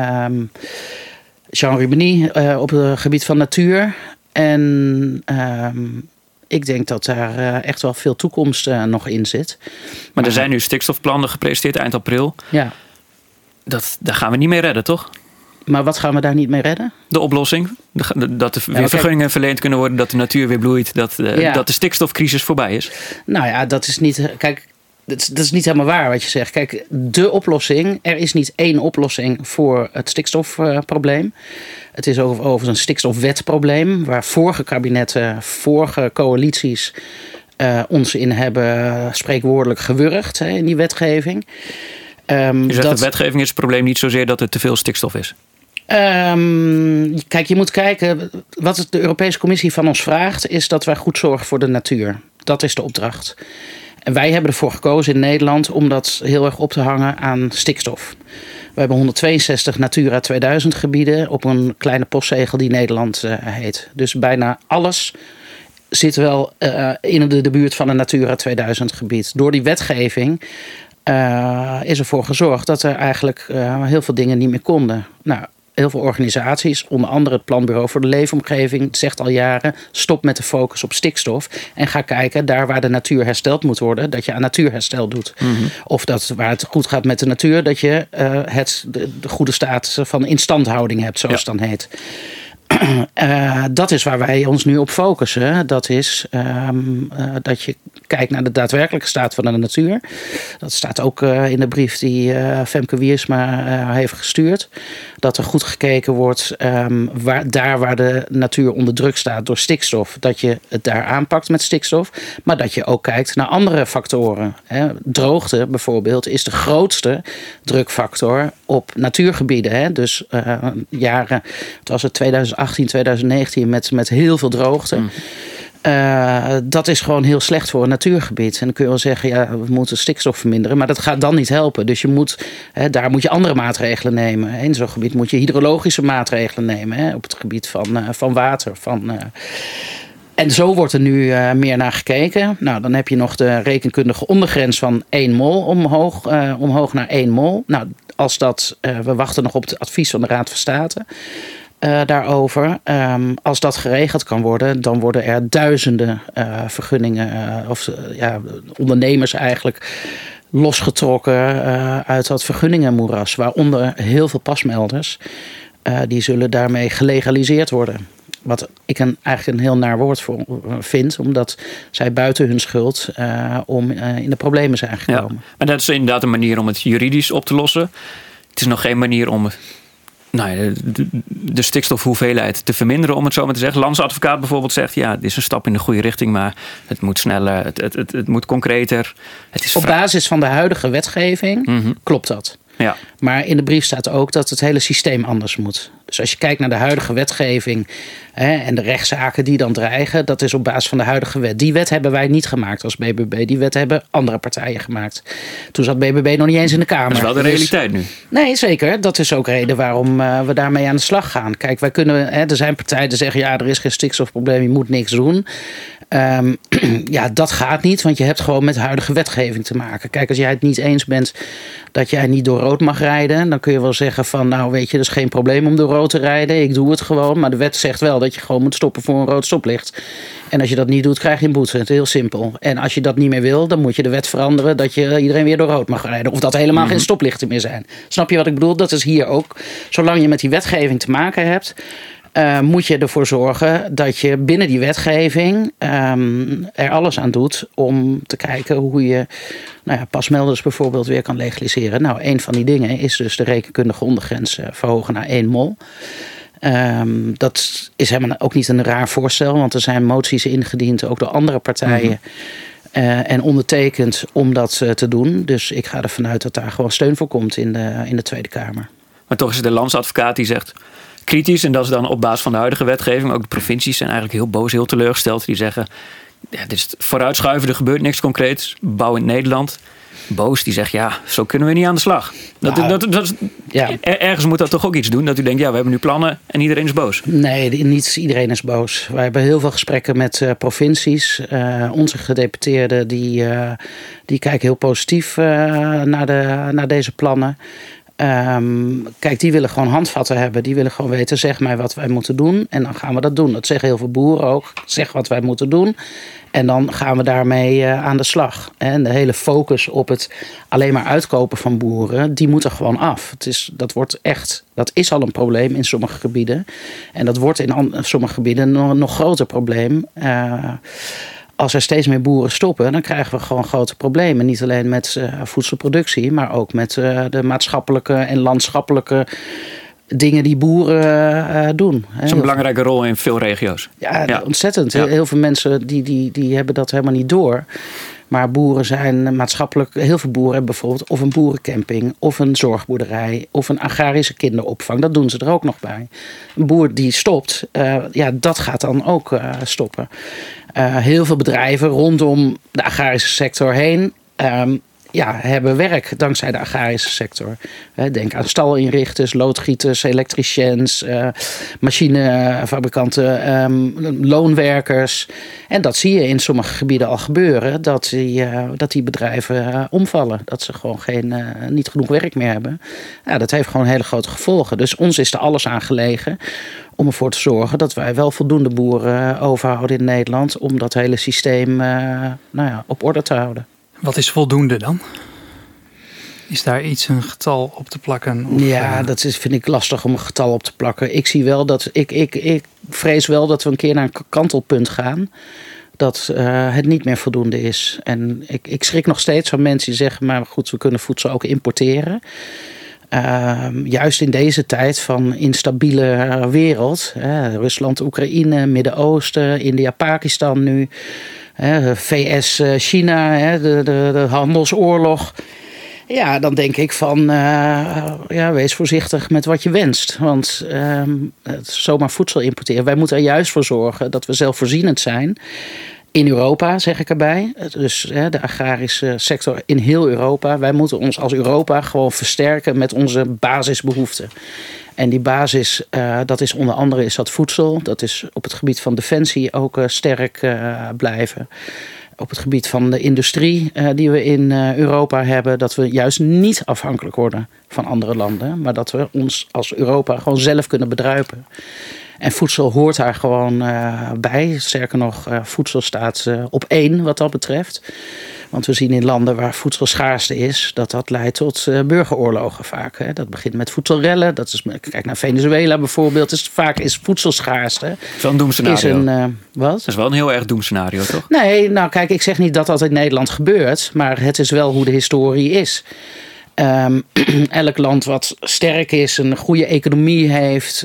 S16: Jean Rubeny op het gebied van natuur. En ik denk dat daar echt wel veel toekomst nog in zit.
S14: Maar er zijn nu stikstofplannen gepresenteerd eind april. Ja. Daar gaan we niet mee redden, toch?
S16: Maar wat gaan we daar niet mee redden?
S14: De oplossing. Dat er weer vergunningen verleend kunnen worden. Dat de natuur weer bloeit. Dat de stikstofcrisis voorbij is.
S16: Nou ja, dat is niet... Kijk, dat is niet helemaal waar wat je zegt. Kijk, de oplossing... Er is niet 1 oplossing voor het stikstofprobleem. Het is overigens een stikstofwetprobleem. Waar vorige kabinetten, vorige coalities ons in hebben spreekwoordelijk gewurgd. In die wetgeving.
S14: Je zegt de wetgeving is het probleem niet zozeer dat er te veel stikstof is.
S16: Kijk, je moet kijken. Wat de Europese Commissie van ons vraagt, is dat wij goed zorgen voor de natuur. Dat is de opdracht. En wij hebben ervoor gekozen in Nederland om dat heel erg op te hangen aan stikstof. We hebben 162 Natura 2000 gebieden op een kleine postzegel die Nederland heet. Dus bijna alles zit wel in de buurt van een Natura 2000 gebied. Door die wetgeving is ervoor gezorgd dat er eigenlijk heel veel dingen niet meer konden. Nou, heel veel organisaties, onder andere het Planbureau voor de Leefomgeving, zegt al jaren: stop met de focus op stikstof en ga kijken daar waar de natuur hersteld moet worden, dat je aan natuurherstel doet. Mm-hmm. Of dat waar het goed gaat met de natuur, dat je de goede staat van instandhouding hebt, zoals het dan heet. Dat is waar wij ons nu op focussen. Dat is dat je kijkt naar de daadwerkelijke staat van de natuur. Dat staat ook in de brief die Femke Wiersma heeft gestuurd. Dat er goed gekeken wordt waar de natuur onder druk staat door stikstof. Dat je het daar aanpakt met stikstof. Maar dat je ook kijkt naar andere factoren. Droogte bijvoorbeeld is de grootste drukfactor op natuurgebieden. Dus jaren, het was het 2018, 2019 met heel veel droogte. Dat is gewoon heel slecht voor een natuurgebied. En dan kun je wel zeggen, ja, we moeten stikstof verminderen. Maar dat gaat dan niet helpen. Dus daar moet je andere maatregelen nemen. In zo'n gebied moet je hydrologische maatregelen nemen. Op het gebied van water. En zo wordt er nu meer naar gekeken. Nou, dan heb je nog de rekenkundige ondergrens van 1 mol omhoog naar 1 mol. Nou, we wachten nog op het advies van de Raad van State daarover. Als dat geregeld kan worden, dan worden er duizenden vergunningen ondernemers eigenlijk losgetrokken uit dat vergunningenmoeras. Waaronder heel veel pasmelders. Die zullen daarmee gelegaliseerd worden. Wat ik eigenlijk een heel naar woord voor vind. Omdat zij buiten hun schuld in de problemen zijn gekomen.
S14: Ja, maar dat is inderdaad een manier om het juridisch op te lossen. Het is nog geen manier om de stikstofhoeveelheid te verminderen, om het zo maar te zeggen. Landsadvocaat bijvoorbeeld zegt, ja, dit is een stap in de goede richting, maar het moet sneller, het moet concreter.
S16: Op basis van de huidige wetgeving klopt dat. Ja. Maar in de brief staat ook dat het hele systeem anders moet. Dus als je kijkt naar de huidige wetgeving en de rechtszaken die dan dreigen, dat is op basis van de huidige wet. Die wet hebben wij niet gemaakt als BBB. Die wet hebben andere partijen gemaakt. Toen zat BBB nog niet eens in de Kamer.
S14: Dat is wel de realiteit nu.
S16: Nee, zeker. Dat is ook reden waarom we daarmee aan de slag gaan. Kijk, wij kunnen. Er zijn partijen die zeggen, ja, er is geen stikstofprobleem, je moet niks doen. Dat gaat niet, want je hebt gewoon met huidige wetgeving te maken. Kijk, als jij het niet eens bent dat jij niet door rood mag rijden, dan kun je wel zeggen van, nou weet je, dat is geen probleem om door rood te rijden. Ik doe het gewoon, maar de wet zegt wel dat je gewoon moet stoppen voor een rood stoplicht. En als je dat niet doet, krijg je een boete. Het is heel simpel. En als je dat niet meer wil, dan moet je de wet veranderen dat je iedereen weer door rood mag rijden. Of dat helemaal geen stoplichten meer zijn. Snap je wat ik bedoel? Dat is hier ook. Zolang je met die wetgeving te maken hebt, moet je ervoor zorgen dat je binnen die wetgeving er alles aan doet om te kijken hoe je pasmelders bijvoorbeeld weer kan legaliseren. Nou, een van die dingen is dus de rekenkundige ondergrens verhogen naar 1 mol. Dat is helemaal ook niet een raar voorstel, want er zijn moties ingediend, ook door andere partijen. En ondertekend om dat te doen. Dus ik ga ervan uit dat daar gewoon steun voor komt in de Tweede Kamer.
S14: Maar toch is het de landsadvocaat die zegt kritisch, en dat is dan op basis van de huidige wetgeving. Ook de provincies zijn eigenlijk heel boos, heel teleurgesteld. Die zeggen, ja, dit is vooruitschuiven, er gebeurt niks concreets. Bouw in Nederland. Boos, die zegt, ja, zo kunnen we niet aan de slag. Ergens moet dat toch ook iets doen? Dat u denkt, ja, we hebben nu plannen en iedereen is boos.
S16: Nee, niet iedereen is boos. Wij hebben heel veel gesprekken met provincies. Onze gedeputeerden die kijken heel positief naar deze plannen. Kijk, die willen gewoon handvatten hebben. Die willen gewoon weten, zeg mij wat wij moeten doen. En dan gaan we dat doen. Dat zeggen heel veel boeren ook. Zeg wat wij moeten doen. En dan gaan we daarmee aan de slag. En de hele focus op het alleen maar uitkopen van boeren, die moet er gewoon af. Dat is al een probleem in sommige gebieden. En dat wordt in sommige gebieden een nog groter probleem. Als er steeds meer boeren stoppen, dan krijgen we gewoon grote problemen. Niet alleen met voedselproductie, maar ook met de maatschappelijke en landschappelijke dingen die boeren doen.
S14: Dat is een belangrijke rol in veel regio's.
S16: Ja. Ontzettend. Ja. Heel veel mensen die hebben dat helemaal niet door. Maar boeren zijn maatschappelijk. Heel veel boeren hebben bijvoorbeeld of een boerencamping, of een zorgboerderij, of een agrarische kinderopvang. Dat doen ze er ook nog bij. Een boer die stopt, dat gaat dan ook stoppen. Heel veel bedrijven rondom de agrarische sector heen. hebben werk dankzij de agrarische sector. Denk aan stalinrichters, loodgieters, elektriciëns, machinefabrikanten, loonwerkers. En dat zie je in sommige gebieden al gebeuren, dat die bedrijven omvallen. Dat ze gewoon niet genoeg werk meer hebben. Ja, dat heeft gewoon hele grote gevolgen. Dus ons is er alles aan gelegen om ervoor te zorgen dat wij wel voldoende boeren overhouden in Nederland om dat hele systeem op orde te houden.
S1: Wat is voldoende dan? Is daar een getal op te plakken?
S16: Dat vind ik lastig om een getal op te plakken. Ik zie wel dat ik vrees wel dat we een keer naar een kantelpunt gaan. Dat het niet meer voldoende is. En ik schrik nog steeds van mensen die zeggen, maar goed, we kunnen voedsel ook importeren. Juist in deze tijd van instabiele wereld. Rusland, Oekraïne, Midden-Oosten, India, Pakistan nu. VS, China, de handelsoorlog. Ja, dan denk ik van, wees voorzichtig met wat je wenst. Want zomaar voedsel importeren. Wij moeten er juist voor zorgen dat we zelfvoorzienend zijn. In Europa, zeg ik erbij. Dus de agrarische sector in heel Europa. Wij moeten ons als Europa gewoon versterken met onze basisbehoeften. En die basis, dat is onder andere is dat voedsel. Dat is op het gebied van defensie ook sterk blijven. Op het gebied van de industrie die we in Europa hebben. Dat we juist niet afhankelijk worden van andere landen. Maar dat we ons als Europa gewoon zelf kunnen bedruipen. En voedsel hoort daar gewoon bij. Sterker nog, voedsel staat op 1 wat dat betreft. Want we zien in landen waar voedsel schaarste is, dat leidt tot burgeroorlogen vaak. Hè. Dat begint met voedselrellen. Kijk naar Venezuela bijvoorbeeld. Dus vaak is voedselschaarste.
S14: Dat is wel een doemscenario.
S16: Wat?
S14: Dat is wel een heel erg doemscenario, toch?
S16: Nee, nou kijk, ik zeg niet dat dat in Nederland gebeurt. Maar het is wel hoe de historie is. Elk land wat sterk is, een goede economie heeft.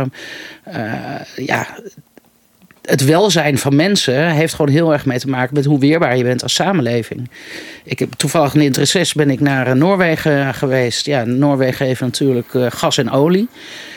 S16: Het welzijn van mensen heeft gewoon heel erg mee te maken met hoe weerbaar je bent als samenleving. Ik heb toevallig in het reces ben ik naar Noorwegen geweest. Ja, Noorwegen heeft natuurlijk gas en olie.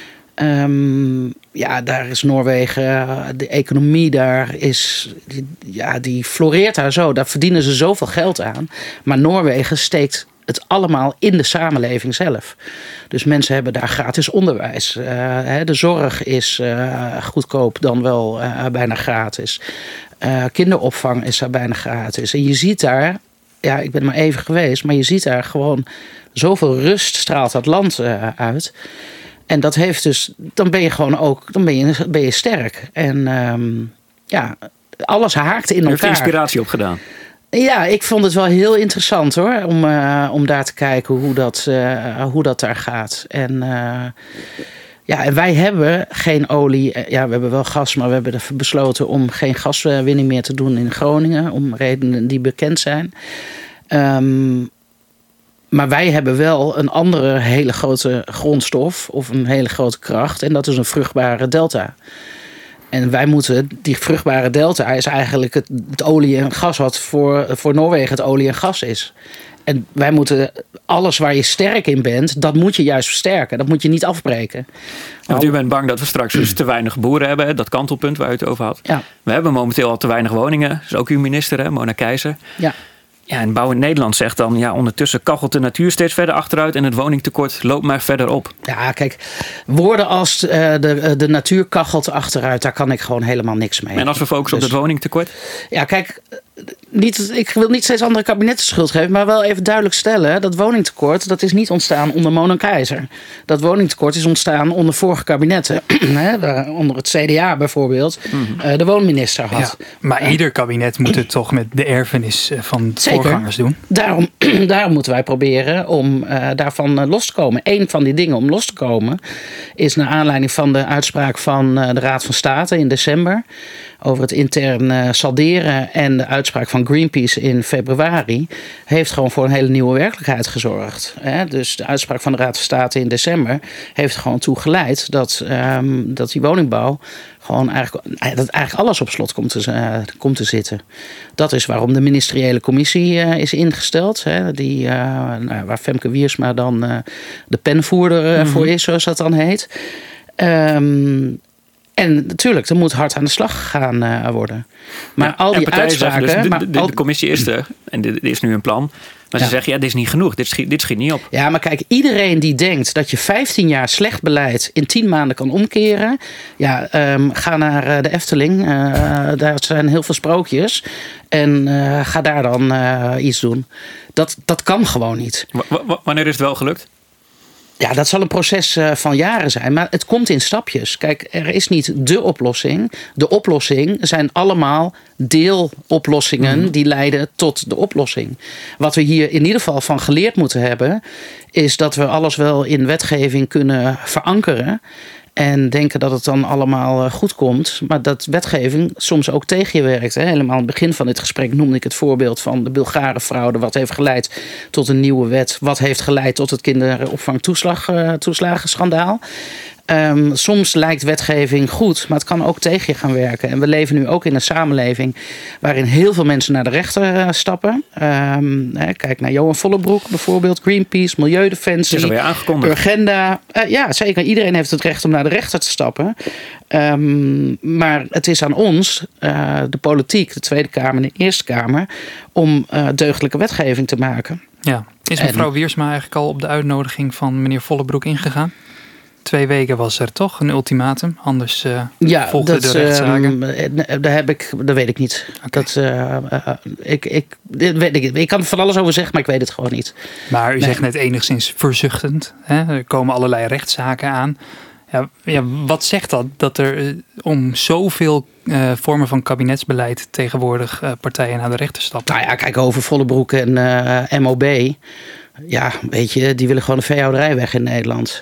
S16: Daar is Noorwegen, de economie daar is, die floreert daar zo. Daar verdienen ze zoveel geld aan. Maar Noorwegen steekt het allemaal in de samenleving zelf. Dus mensen hebben daar gratis onderwijs. De zorg is goedkoop dan wel bijna gratis. Kinderopvang is daar bijna gratis. En je ziet daar, ik ben maar even geweest, maar je ziet daar gewoon zoveel rust straalt dat land uit. En dat heeft dus, dan ben je gewoon ook, dan ben je sterk. En alles haakt in elkaar.
S14: Je hebt inspiratie opgedaan.
S16: Ja, ik vond het wel heel interessant hoor. Om daar te kijken hoe dat daar gaat. En wij hebben geen olie. Ja, we hebben wel gas, maar we hebben besloten om geen gaswinning meer te doen in Groningen. Om redenen die bekend zijn. Maar wij hebben wel een andere hele grote grondstof of een hele grote kracht. En dat is een vruchtbare delta. En wij moeten, die vruchtbare delta is eigenlijk het olie en gas wat voor Noorwegen het olie en gas is. En wij moeten alles waar je sterk in bent, dat moet je juist versterken. Dat moet je niet afbreken.
S14: Want u bent bang dat we straks dus te weinig boeren hebben. Dat kantelpunt waar u het over had.
S16: Ja.
S14: We hebben momenteel al te weinig woningen. Dat is ook uw minister, hè, Mona Keizer.
S16: Ja.
S14: Ja, en Bouw in Nederland zegt dan, ondertussen kachelt de natuur steeds verder achteruit en het woningtekort loopt maar verder op.
S16: Ja, kijk, woorden als de natuur kachelt achteruit, daar kan ik gewoon helemaal niks mee.
S14: En als we focussen op het woningtekort?
S16: Ja, kijk, ik wil niet steeds andere kabinetten schuld geven, maar wel even duidelijk stellen, dat woningtekort, dat is niet ontstaan onder Mona Keizer. Dat woningtekort is ontstaan onder vorige kabinetten. Onder het CDA bijvoorbeeld, de woonminister had.
S1: Ja, maar ieder kabinet moet het toch met de erfenis van voorgangers doen.
S16: Daarom moeten wij proberen om daarvan los te komen. Eén van die dingen om los te komen is naar aanleiding van de uitspraak van de Raad van State in december over het intern salderen en de uitspraak van Greenpeace in februari heeft gewoon voor een hele nieuwe werkelijkheid gezorgd. Dus de uitspraak van de Raad van State in december heeft gewoon toe geleid dat die woningbouw gewoon eigenlijk alles op slot komt te zitten. Dat is waarom de ministeriële commissie is ingesteld. Waar Femke Wiersma dan de penvoerder voor is, zoals dat dan heet. En natuurlijk, er moet hard aan de slag gegaan worden. Maar al die uitspraken...
S14: Zeggen, dus de commissie is er en dit is nu een plan. Maar ze zeggen, dit is niet genoeg. Dit schiet niet op.
S16: Ja, maar kijk, iedereen die denkt dat je 15 jaar slecht beleid in 10 maanden kan omkeren. Ja, ga naar de Efteling. Daar zijn heel veel sprookjes. En ga daar dan iets doen. Dat kan gewoon niet.
S14: Wanneer is het wel gelukt?
S16: Ja, dat zal een proces van jaren zijn. Maar het komt in stapjes. Kijk, er is niet de oplossing. De oplossing zijn allemaal deeloplossingen die leiden tot de oplossing. Wat we hier in ieder geval van geleerd moeten hebben, is dat we alles wel in wetgeving kunnen verankeren. En denken dat het dan allemaal goed komt. Maar dat wetgeving soms ook tegen je werkt. Hè? Helemaal aan het begin van dit gesprek noemde ik het voorbeeld van de Bulgarenfraude. Wat heeft geleid tot een nieuwe wet. Wat heeft geleid tot het kinderopvangtoeslagenschandaal. Soms lijkt wetgeving goed, maar het kan ook tegen je gaan werken. En we leven nu ook in een samenleving waarin heel veel mensen naar de rechter stappen. Kijk naar Johan Vollebroek bijvoorbeeld, Greenpeace, Milieudefensie,
S14: is alweer aangekondigd.
S16: Urgenda. Ja, zeker. Iedereen heeft het recht om naar de rechter te stappen. Maar het is aan ons, de politiek, de Tweede Kamer en de Eerste Kamer, om deugdelijke wetgeving te maken.
S1: Ja. Is mevrouw Wiersma eigenlijk al op de uitnodiging van meneer Vollebroek ingegaan? 2 weken was er toch een ultimatum, anders volgden de rechtszaken.
S16: Dat weet ik niet. Okay. Ik kan er van alles over zeggen, maar ik weet het gewoon niet.
S1: Maar u zegt net enigszins verzuchtend. Hè? Er komen allerlei rechtszaken aan. Ja, wat zegt dat? Dat er om zoveel vormen van kabinetsbeleid tegenwoordig partijen naar de rechter stappen?
S16: Nou ja, kijk, over Vollebroek en MOB. Ja, weet je, die willen gewoon de veehouderij weg in Nederland.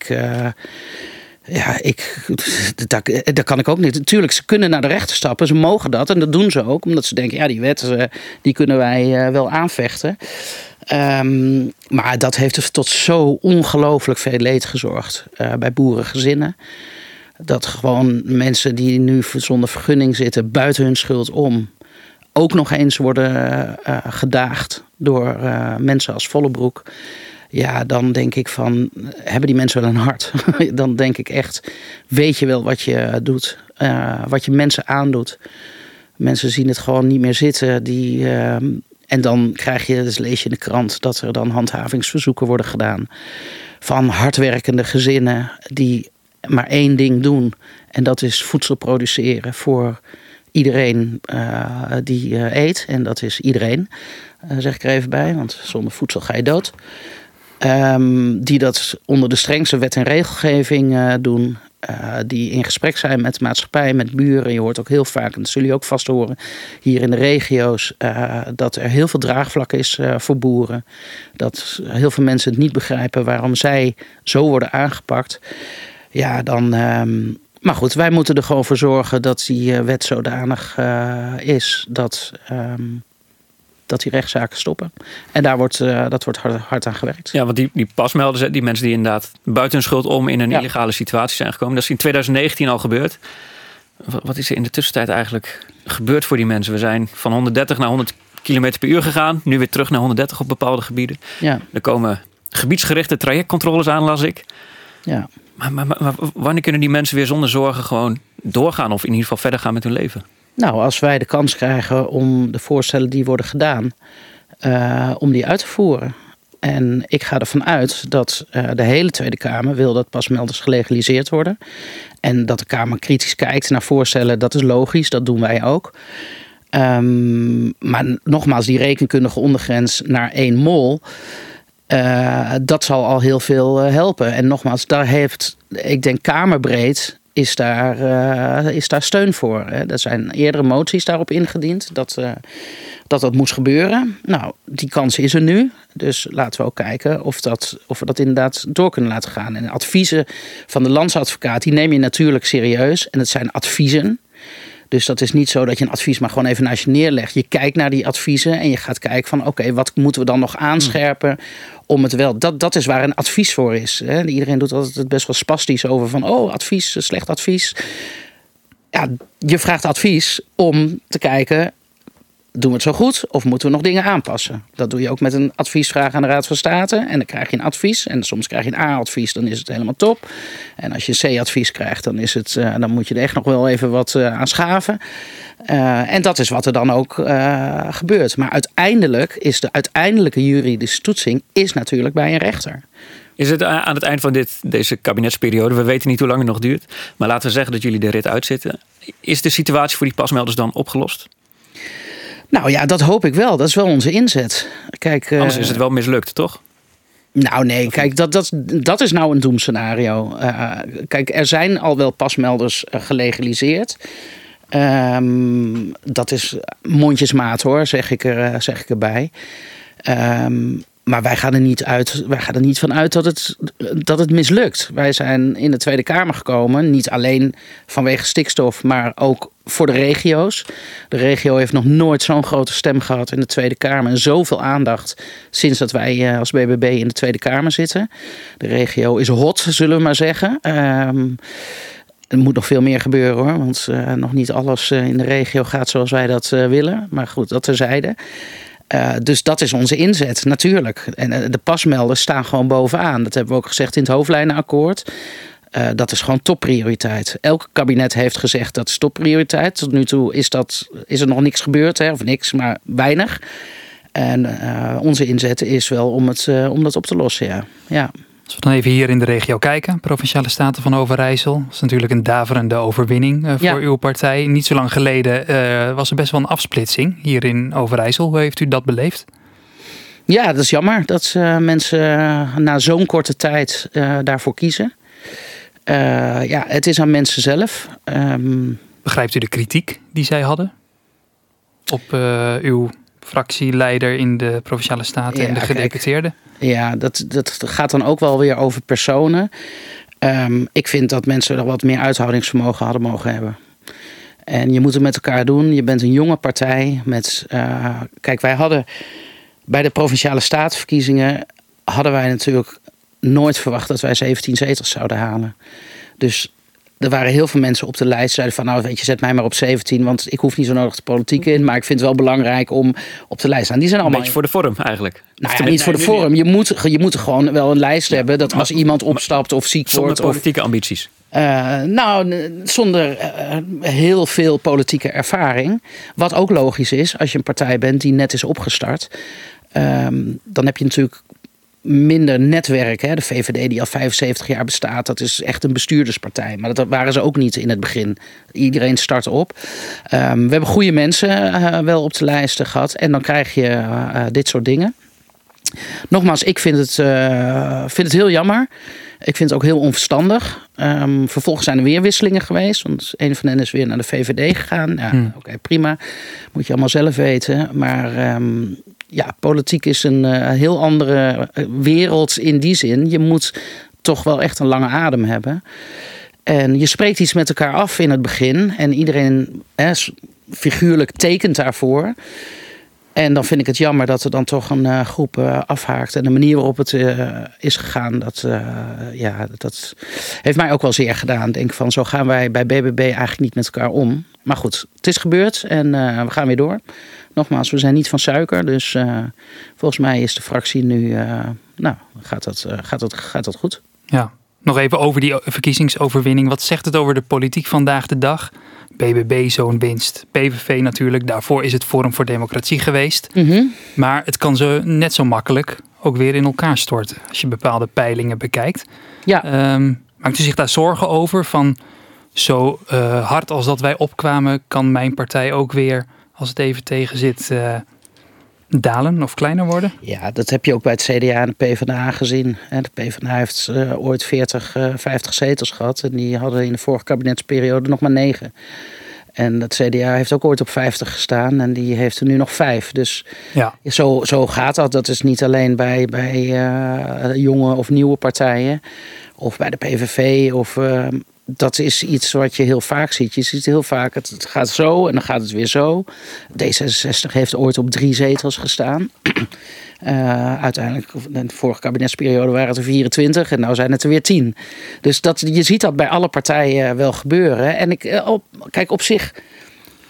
S16: Dat kan ik ook niet. Natuurlijk, ze kunnen naar de rechter stappen. Ze mogen dat en dat doen ze ook. Omdat ze denken, ja, die wet die kunnen wij wel aanvechten. Maar dat heeft er tot zo ongelooflijk veel leed gezorgd bij boerengezinnen. Dat gewoon mensen die nu zonder vergunning zitten buiten hun schuld om ook nog eens worden gedaagd door mensen als Vollebroek. Ja, dan denk ik van, hebben die mensen wel een hart? Dan denk ik echt, weet je wel wat je doet? Wat je mensen aandoet. Mensen zien het gewoon niet meer zitten. En dan krijg je, dus lees je in de krant, dat er dan handhavingsverzoeken worden gedaan. Van hardwerkende gezinnen die maar 1 ding doen. En dat is voedsel produceren voor iedereen die eet. En dat is iedereen, zeg ik er even bij. Want zonder voedsel ga je dood. Die dat onder de strengste wet en regelgeving doen. Die in gesprek zijn met de maatschappij, met buren. Je hoort ook heel vaak, en dat zullen jullie ook vast horen, hier in de regio's, dat er heel veel draagvlak is voor boeren. Dat heel veel mensen het niet begrijpen waarom zij zo worden aangepakt. Ja, dan... maar goed, wij moeten er gewoon voor zorgen dat die wet zodanig is dat die rechtszaken stoppen. En daar wordt hard aan gewerkt.
S14: Ja, want die pasmelders, die mensen die inderdaad buiten hun schuld om in een illegale situatie zijn gekomen. Dat is in 2019 al gebeurd. Wat is er in de tussentijd eigenlijk gebeurd voor die mensen? We zijn van 130 naar 100 km per uur gegaan. Nu weer terug naar 130 op bepaalde gebieden.
S16: Ja.
S14: Er komen gebiedsgerichte trajectcontroles aan, las ik.
S16: Ja.
S14: Maar wanneer kunnen die mensen weer zonder zorgen gewoon doorgaan of in ieder geval verder gaan met hun leven?
S16: Nou, als wij de kans krijgen om de voorstellen die worden gedaan, om die uit te voeren. En ik ga ervan uit dat de hele Tweede Kamer wil dat pasmelders gelegaliseerd worden. En dat de Kamer kritisch kijkt naar voorstellen, dat is logisch, dat doen wij ook. Maar nogmaals, die rekenkundige ondergrens naar 1 mol, dat zal al heel veel helpen. En nogmaals, daar heeft, ik denk kamerbreed, is daar steun voor. Er zijn eerdere moties daarop ingediend dat moest gebeuren. Nou, die kans is er nu. Dus laten we ook kijken of we dat inderdaad door kunnen laten gaan. En adviezen van de landsadvocaat, die neem je natuurlijk serieus. En het zijn adviezen. Dus dat is niet zo dat je een advies maar gewoon even naast je neerlegt. Je kijkt naar die adviezen en je gaat kijken van oké, wat moeten we dan nog aanscherpen om het wel. Dat is waar een advies voor is. Iedereen doet altijd best wel spastisch over van advies, slecht advies. Ja, je vraagt advies om te kijken, Doen we het zo goed of moeten we nog dingen aanpassen? Dat doe je ook met een adviesvraag aan de Raad van State. En dan krijg je een advies. En soms krijg je een A-advies, dan is het helemaal top. En als je een C-advies krijgt, dan moet je er echt nog wel even wat aan schaven. En dat is wat er dan ook gebeurt. Maar uiteindelijk is de uiteindelijke juridische toetsing is natuurlijk bij een rechter.
S14: Is het aan het eind van deze kabinetsperiode, we weten niet hoe lang het nog duurt, maar laten we zeggen dat jullie de rit uitzitten. Is de situatie voor die pasmelders dan opgelost?
S16: Nou ja, dat hoop ik wel. Dat is wel onze inzet. Kijk,
S14: anders is het wel mislukt, toch?
S16: Nou nee, kijk, dat is nou een doemscenario. Kijk, er zijn al wel pasmelders gelegaliseerd. Dat is mondjesmaat hoor, zeg ik erbij. Maar wij gaan er niet van uit dat het mislukt. Wij zijn in de Tweede Kamer gekomen, niet alleen vanwege stikstof, maar ook voor de regio's. De regio heeft nog nooit zo'n grote stem gehad in de Tweede Kamer en zoveel aandacht sinds dat wij als BBB in de Tweede Kamer zitten. De regio is hot, zullen we maar zeggen. Er moet nog veel meer gebeuren hoor, want nog niet alles in de regio gaat zoals wij dat willen. Maar goed, dat terzijde. Dus dat is onze inzet, natuurlijk. En de pasmelders staan gewoon bovenaan. Dat hebben we ook gezegd in het hoofdlijnenakkoord. Dat is gewoon topprioriteit. Elk kabinet heeft gezegd dat is topprioriteit. Tot nu toe is er nog niks gebeurd, hè? Of niks, maar weinig. En onze inzet is wel om dat op te lossen, ja.
S1: Als we dan even hier in de regio kijken, Provinciale Staten van Overijssel. Dat is natuurlijk een daverende overwinning voor uw partij. Niet zo lang geleden was er best wel een afsplitsing hier in Overijssel. Hoe heeft u dat beleefd?
S16: Ja, dat is jammer dat mensen na zo'n korte tijd daarvoor kiezen. Het is aan mensen zelf.
S1: Begrijpt u de kritiek die zij hadden op uw fractieleider in de Provinciale Staten en de gedeputeerden?
S16: Ja, dat gaat dan ook wel weer over personen. Ik vind dat mensen er wat meer uithoudingsvermogen hadden mogen hebben. En je moet het met elkaar doen. Je bent een jonge partij. Kijk, wij hadden bij de Provinciale Statenverkiezingen hadden wij natuurlijk nooit verwacht dat wij 17 zetels zouden halen. Dus er waren heel veel mensen op de lijst die zeiden van nou weet je, zet mij maar op 17, want ik hoef niet zo nodig de politiek in, maar ik vind het wel belangrijk om op de lijst te staan. Die zijn allemaal
S14: een beetje voor de vorm eigenlijk.
S16: Nou ja, niet voor de vorm. Je moet gewoon wel een lijst hebben dat als iemand opstapt of ziek wordt.
S14: Zonder politieke ambities.
S16: Zonder heel veel politieke ervaring. Wat ook logisch is als je een partij bent die net is opgestart. Dan heb je natuurlijk minder netwerk. Hè? De VVD die al 75 jaar bestaat, dat is echt een bestuurderspartij. Maar dat waren ze ook niet in het begin. Iedereen start op. We hebben goede mensen wel op de lijsten gehad. En dan krijg je dit soort dingen. Nogmaals, ik vind het heel jammer. Ik vind het ook heel onverstandig. Vervolgens zijn er weer wisselingen geweest. Want een van hen is weer naar de VVD gegaan. Ja, oké, prima. Moet je allemaal zelf weten. Maar politiek is een heel andere wereld in die zin. Je moet toch wel echt een lange adem hebben. En je spreekt iets met elkaar af in het begin. En iedereen figuurlijk tekent daarvoor. En dan vind ik het jammer dat er dan toch een groep afhaakt. En de manier waarop het is gegaan, dat heeft mij ook wel zeer gedaan. Denk van, zo gaan wij bij BBB eigenlijk niet met elkaar om. Maar goed, het is gebeurd en we gaan weer door. Nogmaals, we zijn niet van suiker. Dus volgens mij is de fractie nu, gaat dat goed.
S1: Ja, nog even over die verkiezingsoverwinning. Wat zegt het over de politiek vandaag de dag? BBB zo'n winst. PVV natuurlijk, daarvoor is het Forum voor Democratie geweest. Mm-hmm. Maar het kan net zo makkelijk ook weer in elkaar storten. Als je bepaalde peilingen bekijkt. Ja. Maakt u zich daar zorgen over? Van zo hard als dat wij opkwamen, kan mijn partij ook weer, als het even tegen zit, dalen of kleiner worden?
S16: Ja, dat heb je ook bij het CDA en de PvdA gezien. De PvdA heeft ooit 50 zetels gehad. En die hadden in de vorige kabinetsperiode nog maar 9. En het CDA heeft ook ooit op 50 gestaan. En die heeft er nu nog 5. Dus zo gaat dat. Dat is niet alleen bij jonge of nieuwe partijen. Of bij de PVV. Dat is iets wat je heel vaak ziet. Je ziet heel vaak, het gaat zo en dan gaat het weer zo. D66 heeft ooit op 3 zetels gestaan. Uiteindelijk, in de vorige kabinetsperiode waren het er 24 en nu zijn het er weer 10. Dus je ziet dat bij alle partijen wel gebeuren. En kijk, op zich,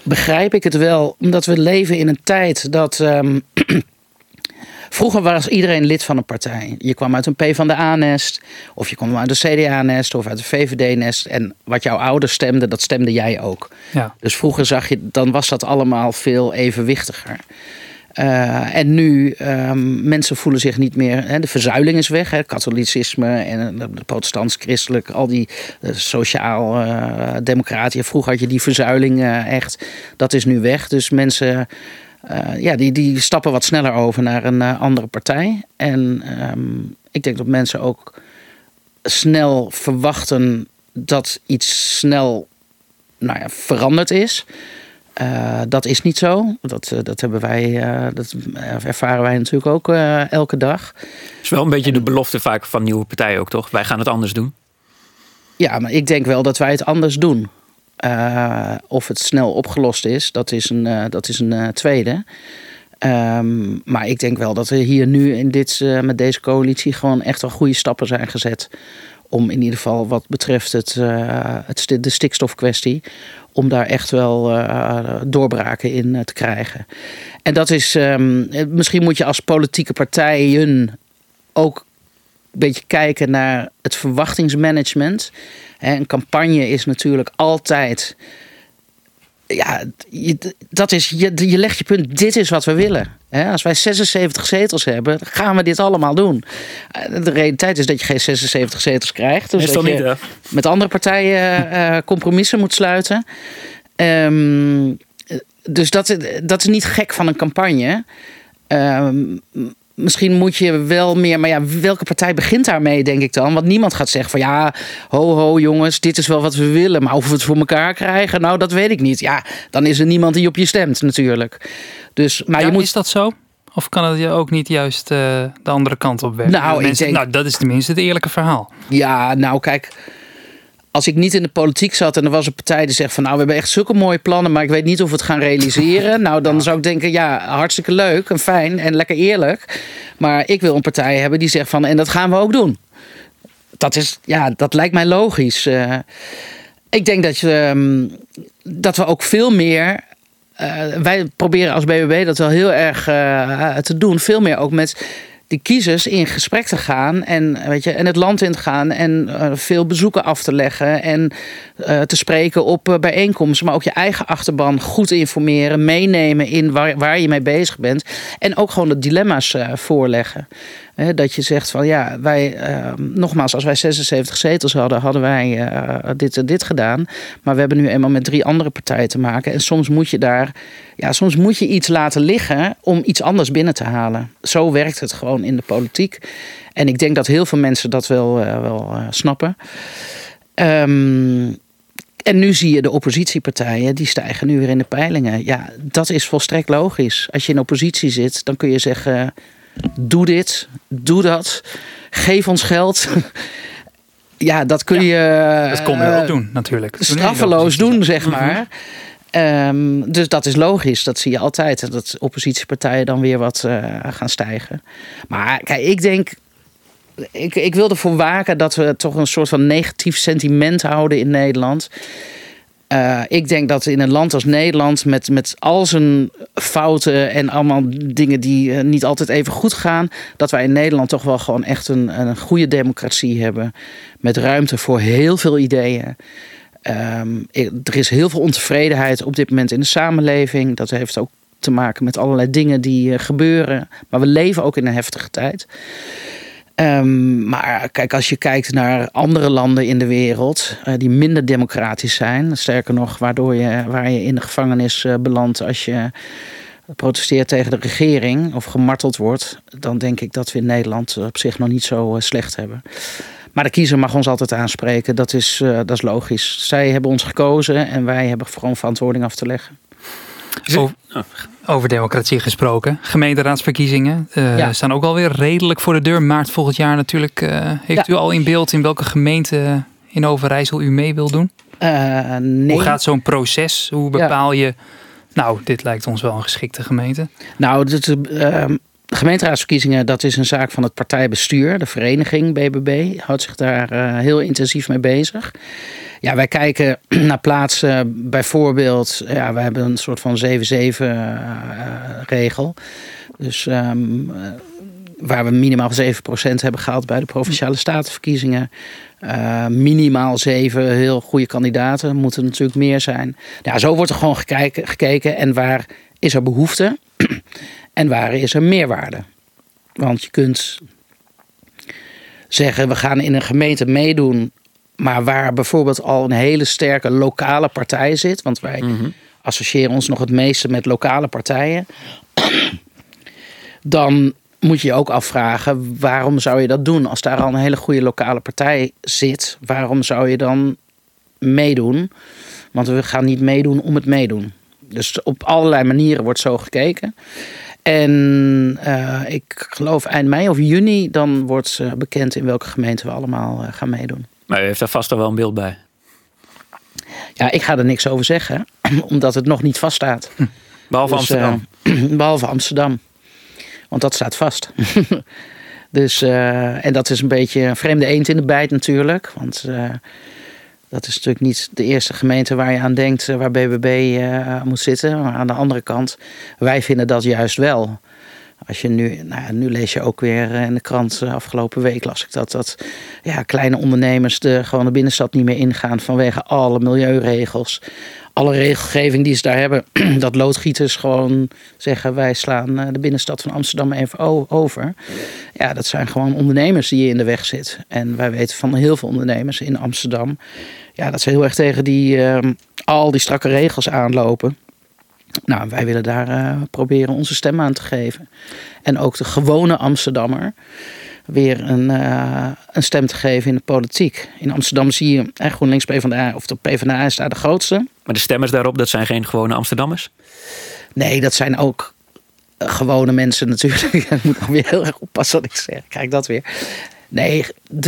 S16: begrijp ik het wel. Omdat we leven in een tijd dat... Vroeger was iedereen lid van een partij. Je kwam uit een PvdA-nest, of je kwam uit een CDA-nest, of uit een VVD-nest. En wat jouw ouders stemden, dat stemde jij ook. Ja. Dus vroeger zag je, dan was dat allemaal veel evenwichtiger. En nu, mensen voelen zich niet meer... de verzuiling is weg, katholicisme en de protestants-christelijk... al die sociaal-democratie. Vroeger had je die verzuiling echt. Dat is nu weg. Dus mensen... die stappen wat sneller over naar een andere partij. En ik denk dat mensen ook snel verwachten dat iets snel veranderd is. Dat is niet zo. Dat hebben wij, dat ervaren wij natuurlijk ook elke dag.
S13: Het is wel een beetje de belofte vaak van nieuwe partijen ook, toch? Wij gaan het anders doen.
S16: Ja, maar ik denk wel dat wij het anders doen. Of het snel opgelost is, dat is een tweede. Maar ik denk wel dat er hier nu met deze coalitie gewoon echt wel goede stappen zijn gezet. Om in ieder geval wat betreft de stikstofkwestie, om daar echt wel doorbraken in te krijgen. En dat is, misschien moet je als politieke partijen ook een beetje kijken naar het verwachtingsmanagement. Een campagne is natuurlijk altijd... Ja, je legt je punt, dit is wat we willen. Als wij 76 zetels hebben, gaan we dit allemaal doen. De realiteit is dat je geen 76 zetels krijgt. Dus dat je met andere partijen compromissen moet sluiten. Dus dat is niet gek van een campagne. Misschien moet je wel meer... Maar ja, welke partij begint daarmee, denk ik dan? Want niemand gaat zeggen van... Ja, ho jongens, dit is wel wat we willen. Maar of we het voor elkaar krijgen, nou, dat weet ik niet. Ja, dan is er niemand die op je stemt, natuurlijk. Dus, maar
S1: Is dat zo? Of kan het je ook niet juist de andere kant op werken? Nou, dat is tenminste het eerlijke verhaal.
S16: Ja, nou, kijk... Als ik niet in de politiek zat en er was een partij die zegt van... nou, we hebben echt zulke mooie plannen, maar ik weet niet of we het gaan realiseren. Nou, dan zou ik denken, ja, hartstikke leuk en fijn en lekker eerlijk. Maar ik wil een partij hebben die zegt van, en dat gaan we ook doen. Dat lijkt mij logisch. Ik denk dat we ook veel meer... wij proberen als BBB dat wel heel erg te doen. Veel meer ook met... die kiezers in gesprek te gaan en het land in te gaan en veel bezoeken af te leggen en te spreken op bijeenkomsten, maar ook je eigen achterban goed informeren, meenemen in waar je mee bezig bent en ook gewoon de dilemma's voorleggen. Dat je zegt van ja, wij, nogmaals, als wij 76 zetels hadden wij dit en dit gedaan. Maar we hebben nu eenmaal met 3 andere partijen te maken. En soms moet je iets laten liggen om iets anders binnen te halen. Zo werkt het gewoon in de politiek. En ik denk dat heel veel mensen dat wel snappen. En nu zie je de oppositiepartijen, die stijgen nu weer in de peilingen. Ja, dat is volstrekt logisch. Als je in oppositie zit, dan kun je zeggen... Doe dit, doe dat, geef ons geld. Ja, dat kun je...
S1: Dat kon je ook doen, natuurlijk.
S16: Straffeloos doen, zeg maar. Dus dat is logisch, dat zie je altijd. Dat oppositiepartijen dan weer wat gaan stijgen. Maar kijk, ik denk... Ik wil ervoor waken dat we toch een soort van negatief sentiment houden in Nederland... Ik denk dat in een land als Nederland met al zijn fouten en allemaal dingen die niet altijd even goed gaan, dat wij in Nederland toch wel gewoon echt een goede democratie hebben. Met ruimte voor heel veel ideeën. Er is heel veel ontevredenheid op dit moment in de samenleving. Dat heeft ook te maken met allerlei dingen die gebeuren. Maar we leven ook in een heftige tijd. Maar kijk, als je kijkt naar andere landen in de wereld die minder democratisch zijn, sterker nog, waar je in de gevangenis belandt als je protesteert tegen de regering of gemarteld wordt, dan denk ik dat we in Nederland op zich nog niet zo slecht hebben. Maar de kiezer mag ons altijd aanspreken, dat is logisch. Zij hebben ons gekozen en wij hebben gewoon verantwoording af te leggen.
S1: Over democratie gesproken. Gemeenteraadsverkiezingen staan ook alweer redelijk voor de deur. Maart volgend jaar natuurlijk. Heeft u al in beeld in welke gemeente in Overijssel u mee wil doen?
S16: Nee.
S1: Hoe gaat zo'n proces? Hoe bepaal je... Nou, dit lijkt ons wel een geschikte gemeente.
S16: Nou, de gemeenteraadsverkiezingen, dat is een zaak van het partijbestuur. De vereniging BBB houdt zich daar heel intensief mee bezig. Ja, wij kijken naar plaatsen, bijvoorbeeld, we hebben een soort van 7-7 regel. Dus waar we minimaal 7% hebben gehaald bij de Provinciale Statenverkiezingen. Minimaal 7 heel goede kandidaten, moeten natuurlijk meer zijn. Ja, zo wordt er gewoon gekeken en waar is er behoefte en waar is er meerwaarde. Want je kunt zeggen, we gaan in een gemeente meedoen, maar waar bijvoorbeeld al een hele sterke lokale partij zit, want wij associëren ons nog het meeste met lokale partijen, dan moet je je ook afvragen, waarom zou je dat doen? Als daar al een hele goede lokale partij zit, waarom zou je dan meedoen? Want we gaan niet meedoen om het meedoen. Dus op allerlei manieren wordt zo gekeken. En ik geloof eind mei of juni, dan wordt bekend in welke gemeente we allemaal gaan meedoen.
S14: Maar u heeft daar vast al wel een beeld bij.
S16: Ja, ik ga er niks over zeggen, omdat het nog niet vaststaat.
S14: Behalve dus, Amsterdam.
S16: Behalve Amsterdam. Want dat staat vast. Dus, en dat is een beetje een vreemde eend in de bijt natuurlijk. Want dat is natuurlijk niet de eerste gemeente waar je aan denkt, waar BBB moet zitten. Maar aan de andere kant, wij vinden dat juist wel. Als je nu lees je ook weer in de krant, afgelopen week las ik dat kleine ondernemers gewoon de binnenstad niet meer ingaan vanwege alle milieuregels. Alle regelgeving die ze daar hebben, dat loodgieters gewoon zeggen, wij slaan de binnenstad van Amsterdam even over. Ja, dat zijn gewoon ondernemers die je in de weg zit. En wij weten van heel veel ondernemers in Amsterdam, dat ze heel erg tegen al die strakke regels aanlopen. Nou, wij willen daar proberen onze stem aan te geven. En ook de gewone Amsterdammer weer een stem te geven in de politiek. In Amsterdam zie je GroenLinks, PvdA, of de PvdA is daar de grootste.
S14: Maar de stemmers daarop, dat zijn geen gewone Amsterdammers?
S16: Nee, dat zijn ook gewone mensen natuurlijk. Ik moet dan weer heel erg oppassen wat ik zeg. Kijk dat weer. Nee,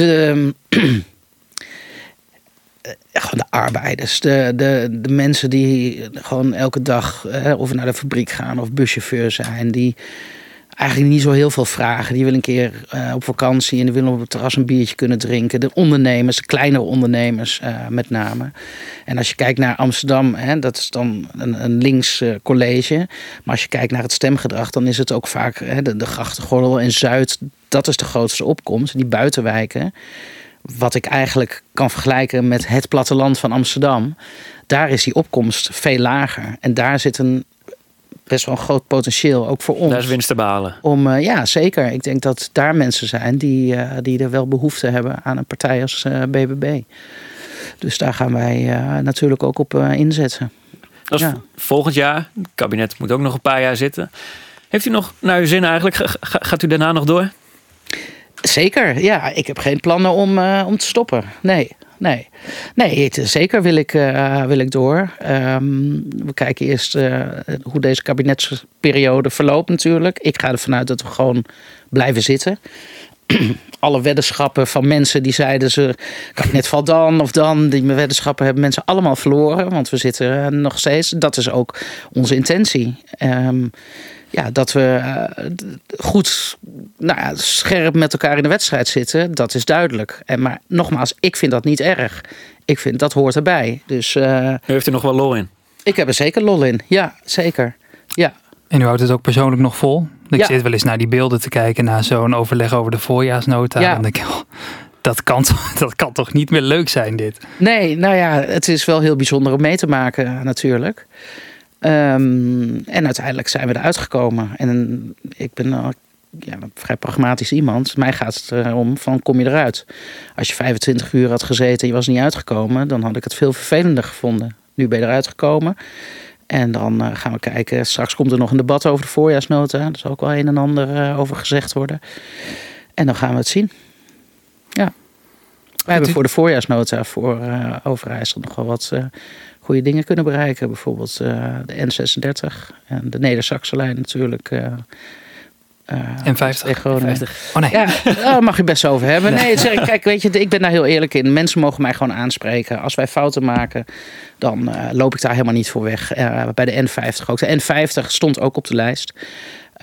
S16: gewoon de arbeiders, de mensen die gewoon elke dag of naar de fabriek gaan of buschauffeur zijn, die eigenlijk niet zo heel veel vragen. Die willen een keer op vakantie en die willen op het terras een biertje kunnen drinken. De ondernemers, de kleinere ondernemers met name. En als je kijkt naar Amsterdam, dat is dan een links college. Maar als je kijkt naar het stemgedrag, dan is het ook vaak de grachtengordel en Zuid. Dat is de grootste opkomst, die buitenwijken. Wat ik eigenlijk kan vergelijken met het platteland van Amsterdam. Daar is die opkomst veel lager. En daar zit best wel een groot potentieel, ook voor ons.
S14: Daar is winst te behalen.
S16: Ja, zeker. Ik denk dat daar mensen zijn die er wel behoefte hebben aan een partij als BBB. Dus daar gaan wij natuurlijk ook op inzetten.
S14: Dat is volgend jaar. Het kabinet moet ook nog een paar jaar zitten. Heeft u nog naar uw zin eigenlijk? Gaat u daarna nog door?
S16: Zeker, ja. Ik heb geen plannen om te stoppen. Nee, zeker wil ik door. We kijken eerst hoe deze kabinetsperiode verloopt natuurlijk. Ik ga ervan uit dat we gewoon blijven zitten. Alle weddenschappen van mensen die zeiden kabinet valt dan of dan. Die weddenschappen hebben mensen allemaal verloren. Want we zitten nog steeds. Dat is ook onze intentie. Dat we goed scherp met elkaar in de wedstrijd zitten, dat is duidelijk. Maar nogmaals, ik vind dat niet erg. Ik vind dat hoort erbij. Dus,
S14: u heeft er nog wel lol in?
S16: Ik heb er zeker lol in, ja, zeker. Ja.
S1: En u houdt het ook persoonlijk nog vol? Ik zit wel eens naar die beelden te kijken, naar zo'n overleg over de voorjaarsnota. Ja. Dan denk ik, dat kan toch niet meer leuk zijn, dit?
S16: Nee, het is wel heel bijzonder om mee te maken natuurlijk. En uiteindelijk zijn we eruit gekomen. En ik ben een vrij pragmatisch iemand. Mij gaat het erom van, kom je eruit? Als je 25 uur had gezeten en je was niet uitgekomen, dan had ik het veel vervelender gevonden. Nu ben je eruit gekomen. En dan gaan we kijken. Straks komt er nog een debat over de voorjaarsnota. Er zal ook wel een en ander over gezegd worden. En dan gaan we het zien. Ja. We hebben voor de voorjaarsnota voor Overijssel nog wel wat goede dingen kunnen bereiken. Bijvoorbeeld de N36 en de Neder-Saxe-lijn natuurlijk.
S1: N50.
S16: Oh nee. Ja, daar mag je best over hebben. Nee, kijk, weet je, ik ben daar heel eerlijk in. Mensen mogen mij gewoon aanspreken. Als wij fouten maken, dan loop ik daar helemaal niet voor weg. Bij de N50 ook. De N50 stond ook op de lijst.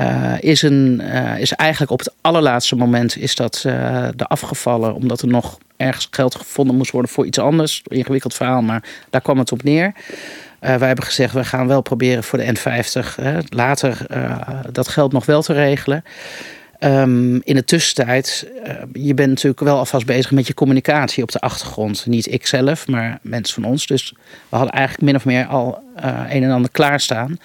S16: Is eigenlijk op het allerlaatste moment is dat er afgevallen, omdat er nog ergens geld gevonden moest worden voor iets anders. Ingewikkeld verhaal, maar daar kwam het op neer. Wij hebben gezegd, we gaan wel proberen voor de N50 later dat geld nog wel te regelen. In de tussentijd, je bent natuurlijk wel alvast bezig met je communicatie op de achtergrond. Niet ik zelf, maar mensen van ons. Dus we hadden eigenlijk min of meer al een en ander klaarstaan.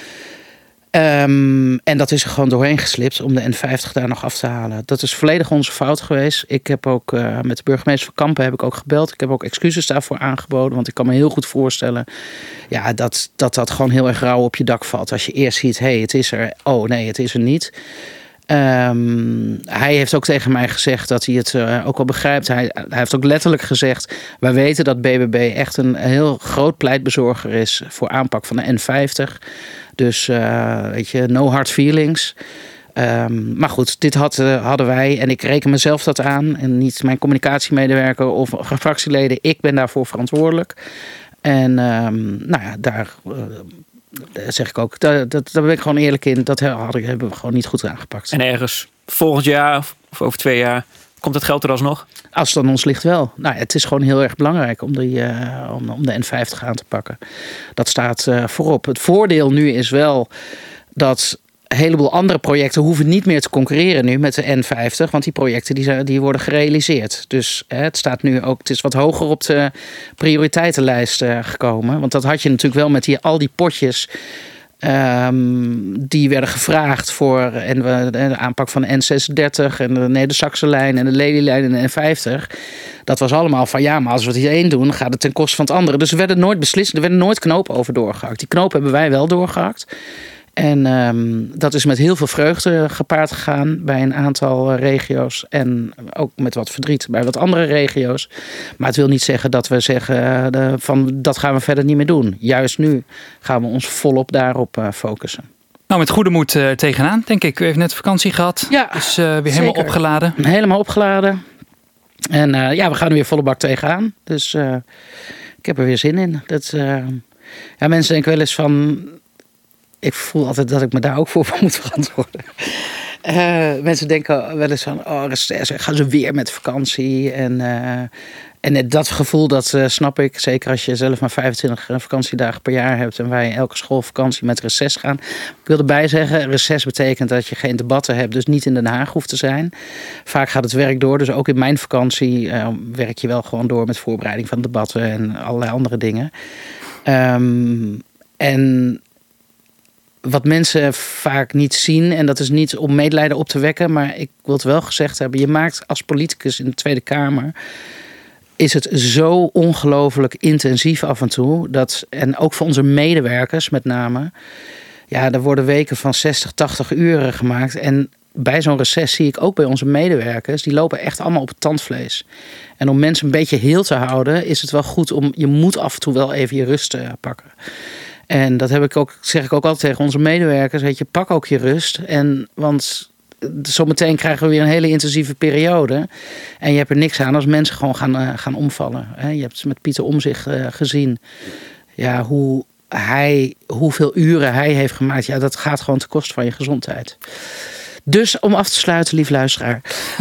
S16: En dat is er gewoon doorheen geslipt om de N50 daar nog af te halen. Dat is volledig onze fout geweest. Ik heb ook met de burgemeester van Kampen heb ik ook gebeld. Ik heb ook excuses daarvoor aangeboden. Want ik kan me heel goed voorstellen dat gewoon heel erg rauw op je dak valt. Als je eerst ziet, het is er. Oh nee, het is er niet. Hij heeft ook tegen mij gezegd dat hij het ook wel begrijpt. Hij heeft ook letterlijk gezegd, wij weten dat BBB echt een heel groot pleitbezorger is voor aanpak van de N50. Dus no hard feelings. Maar goed, dit hadden wij en ik reken mezelf dat aan. En niet mijn communicatiemedewerker of fractieleden. Ik ben daarvoor verantwoordelijk. En daar zeg ik ook, daar ben ik gewoon eerlijk in. Dat hebben we gewoon niet goed aangepakt. En
S14: ergens volgend jaar of over 2 jaar komt het geld er alsnog?
S16: Als het aan ons ligt wel. Het is gewoon heel erg belangrijk om de N50 aan te pakken. Dat staat voorop. Het voordeel nu is wel dat een heleboel andere projecten hoeven niet meer te concurreren nu met de N50. Want die projecten die worden gerealiseerd. Dus het staat nu ook, het is wat hoger op de prioriteitenlijst gekomen. Want dat had je natuurlijk wel met al die potjes. Die werden gevraagd voor de aanpak van de N36 en de Neder-Saxe-lijn en de Lelylijn en de N50. Dat was allemaal van maar als we het hierheen doen, gaat het ten koste van het andere. Dus er werden nooit beslist, er werden nooit knopen over doorgehakt. Die knopen hebben wij wel doorgehakt. En dat is met heel veel vreugde gepaard gegaan bij een aantal regio's. En ook met wat verdriet bij wat andere regio's. Maar het wil niet zeggen dat we zeggen dat gaan we verder niet meer doen. Juist nu gaan we ons volop daarop focussen.
S1: Nou, met goede moed tegenaan, denk ik. U heeft net vakantie gehad. Ja, dus weer helemaal opgeladen.
S16: Helemaal opgeladen. En we gaan er weer volle bak tegenaan. Dus ik heb er weer zin in. Mensen denken wel eens van, ik voel altijd dat ik me daar ook voor moet verantwoorden. Mensen denken wel eens van, gaan ze weer met vakantie. En dat gevoel, dat snap ik. Zeker als je zelf maar 25 vakantiedagen per jaar hebt. En wij elke schoolvakantie met reces gaan. Ik wil erbij zeggen, reces betekent dat je geen debatten hebt. Dus niet in Den Haag hoeft te zijn. Vaak gaat het werk door. Dus ook in mijn vakantie werk je wel gewoon door met voorbereiding van debatten. En allerlei andere dingen. En wat mensen vaak niet zien, en dat is niet om medelijden op te wekken, maar ik wil het wel gezegd hebben, je maakt als politicus in de Tweede Kamer, is het zo ongelooflijk intensief af en toe, en ook voor onze medewerkers met name, er worden weken van 60, 80 uren gemaakt. En bij zo'n reces zie ik ook bij onze medewerkers, die lopen echt allemaal op het tandvlees. En om mensen een beetje heel te houden, is het wel goed je moet af en toe wel even je rust pakken. En dat zeg ik ook altijd tegen onze medewerkers. Pak ook je rust. Want zometeen krijgen we weer een hele intensieve periode. En je hebt er niks aan als mensen gewoon gaan omvallen. Je hebt met Pieter Omtzigt gezien. Hoeveel uren hij heeft gemaakt. Dat gaat gewoon ten koste van je gezondheid. Dus om af te sluiten, lief luisteraar.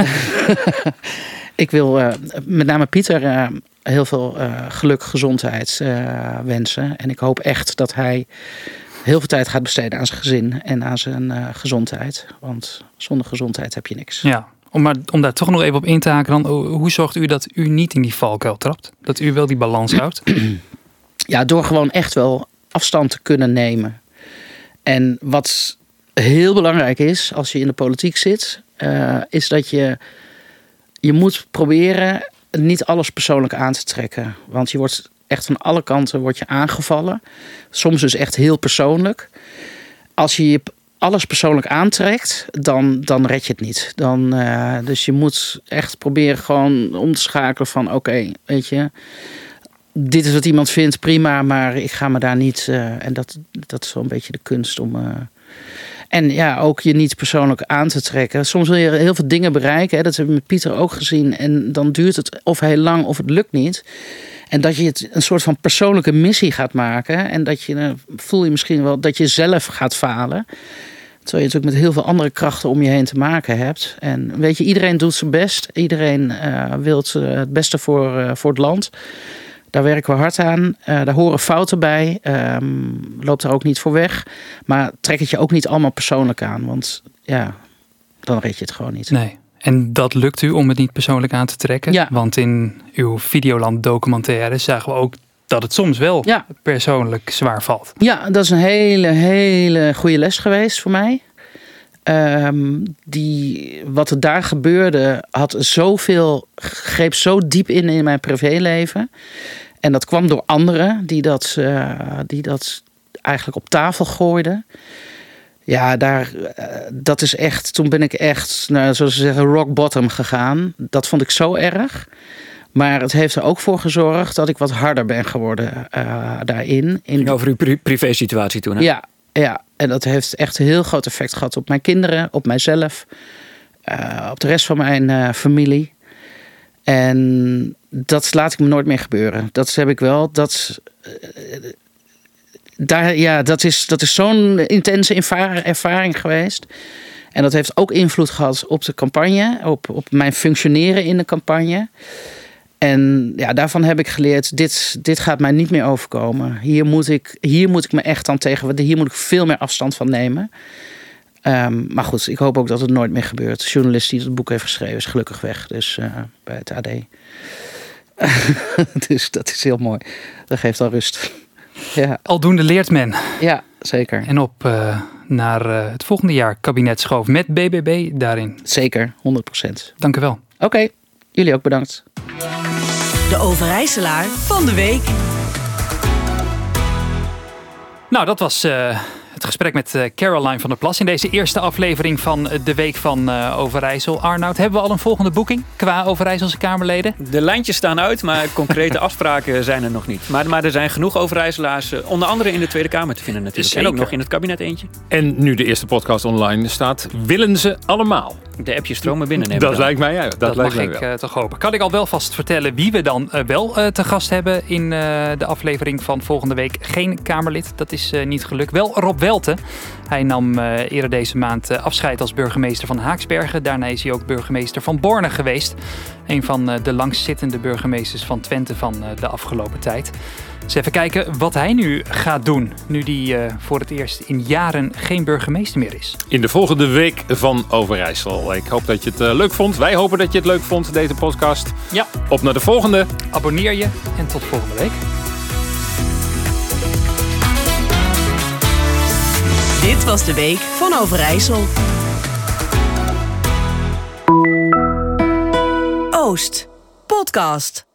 S16: Ik wil met name Pieter heel veel geluk, gezondheid wensen. En ik hoop echt dat hij heel veel tijd gaat besteden aan zijn gezin en aan zijn gezondheid. Want zonder gezondheid heb je niks.
S1: Ja, om daar toch nog even op in te haken. Dan, hoe zorgt u dat u niet in die valkuil trapt? Dat u wel die balans houdt?
S16: Ja, door gewoon echt wel afstand te kunnen nemen. En wat heel belangrijk is als je in de politiek zit, is dat je moet proberen niet alles persoonlijk aan te trekken. Want je wordt echt van alle kanten aangevallen. Soms dus echt heel persoonlijk. Als je alles persoonlijk aantrekt, dan red je het niet. Dus je moet echt proberen gewoon om te schakelen van oké, weet je, dit is wat iemand vindt, prima, maar ik ga me daar niet. En dat is wel een beetje de kunst om. En ook je niet persoonlijk aan te trekken. Soms wil je heel veel dingen bereiken. Dat hebben we met Pieter ook gezien. En dan duurt het of heel lang of het lukt niet. En dat je het een soort van persoonlijke missie gaat maken. En dat voel je misschien wel dat je zelf gaat falen. Terwijl je natuurlijk met heel veel andere krachten om je heen te maken hebt. En weet je, iedereen doet zijn best. Iedereen wil het beste voor het land. Daar werken we hard aan. Daar horen fouten bij. Loop daar ook niet voor weg. Maar trek het je ook niet allemaal persoonlijk aan. Want ja, dan red je het gewoon niet.
S1: Nee. En dat lukt u om het niet persoonlijk aan te trekken?
S16: Ja.
S1: Want in uw Videoland documentaire zagen we ook dat het soms wel persoonlijk zwaar valt.
S16: Ja, dat is een hele goede les geweest voor mij. Wat er daar gebeurde greep zo diep in mijn privéleven. En dat kwam door anderen die dat eigenlijk op tafel gooiden. Ja, dat is echt. Toen ben ik echt, zoals ze zeggen, rock bottom gegaan. Dat vond ik zo erg. Maar het heeft er ook voor gezorgd dat ik wat harder ben geworden daarin.
S14: Ging over uw privé-situatie toen, hè?
S16: Ja, en dat heeft echt een heel groot effect gehad op mijn kinderen, op mijzelf, op de rest van mijn familie. En dat laat ik me nooit meer gebeuren. Dat heb ik wel. Dat is zo'n intense ervaring geweest. En dat heeft ook invloed gehad op de campagne, op mijn functioneren in de campagne. En ja, daarvan heb ik geleerd, dit gaat mij niet meer overkomen. Hier moet ik me echt aan hier moet ik veel meer afstand van nemen. Maar goed, ik hoop ook dat het nooit meer gebeurt. De journalist die het boek heeft geschreven is gelukkig weg. Dus bij het AD. Dus dat is heel mooi. Dat geeft al rust. Ja.
S1: Aldoende leert men.
S16: Ja, zeker.
S1: En op naar het volgende jaar kabinetsschoof met BBB daarin.
S16: Zeker, 100%.
S1: Dank u wel.
S16: Oké, jullie ook bedankt.
S15: De Overijsselaar van de week.
S1: Nou, dat was het gesprek met Caroline van der Plas in deze eerste aflevering van de Week van Overijssel. Arnoud, hebben we al een volgende boeking qua Overijsselse Kamerleden?
S14: De lijntjes staan uit, maar concrete afspraken zijn er nog niet. Maar er zijn genoeg Overijsselaars, onder andere in de Tweede Kamer te vinden natuurlijk.
S1: Zeker.
S14: En ook nog in het kabinet eentje.
S2: En nu de eerste podcast online staat, willen ze allemaal?
S14: De appjes stromen binnen.
S2: Dat lijkt mij, ja. Dat lijkt
S1: mag
S2: mij
S1: ik
S2: wel.
S1: toch hopen. Kan ik al wel vast vertellen wie we dan wel te gast hebben in de aflevering van volgende week? Geen Kamerlid, dat is niet gelukt. Wel Rob Welten. Hij nam eerder deze maand afscheid als burgemeester van Haaksbergen. Daarna is hij ook burgemeester van Borne geweest. Een van de langstzittende burgemeesters van Twente van de afgelopen tijd. Dus even kijken wat hij nu gaat doen. Nu hij voor het eerst in jaren geen burgemeester meer is.
S2: In de volgende Week van Overijssel. Ik hoop dat je het leuk vond. Wij hopen dat je het leuk vond, deze podcast.
S1: Ja.
S2: Op naar de volgende.
S1: Abonneer je en tot volgende week.
S15: Dit was de Week van Overijssel. Oost podcast.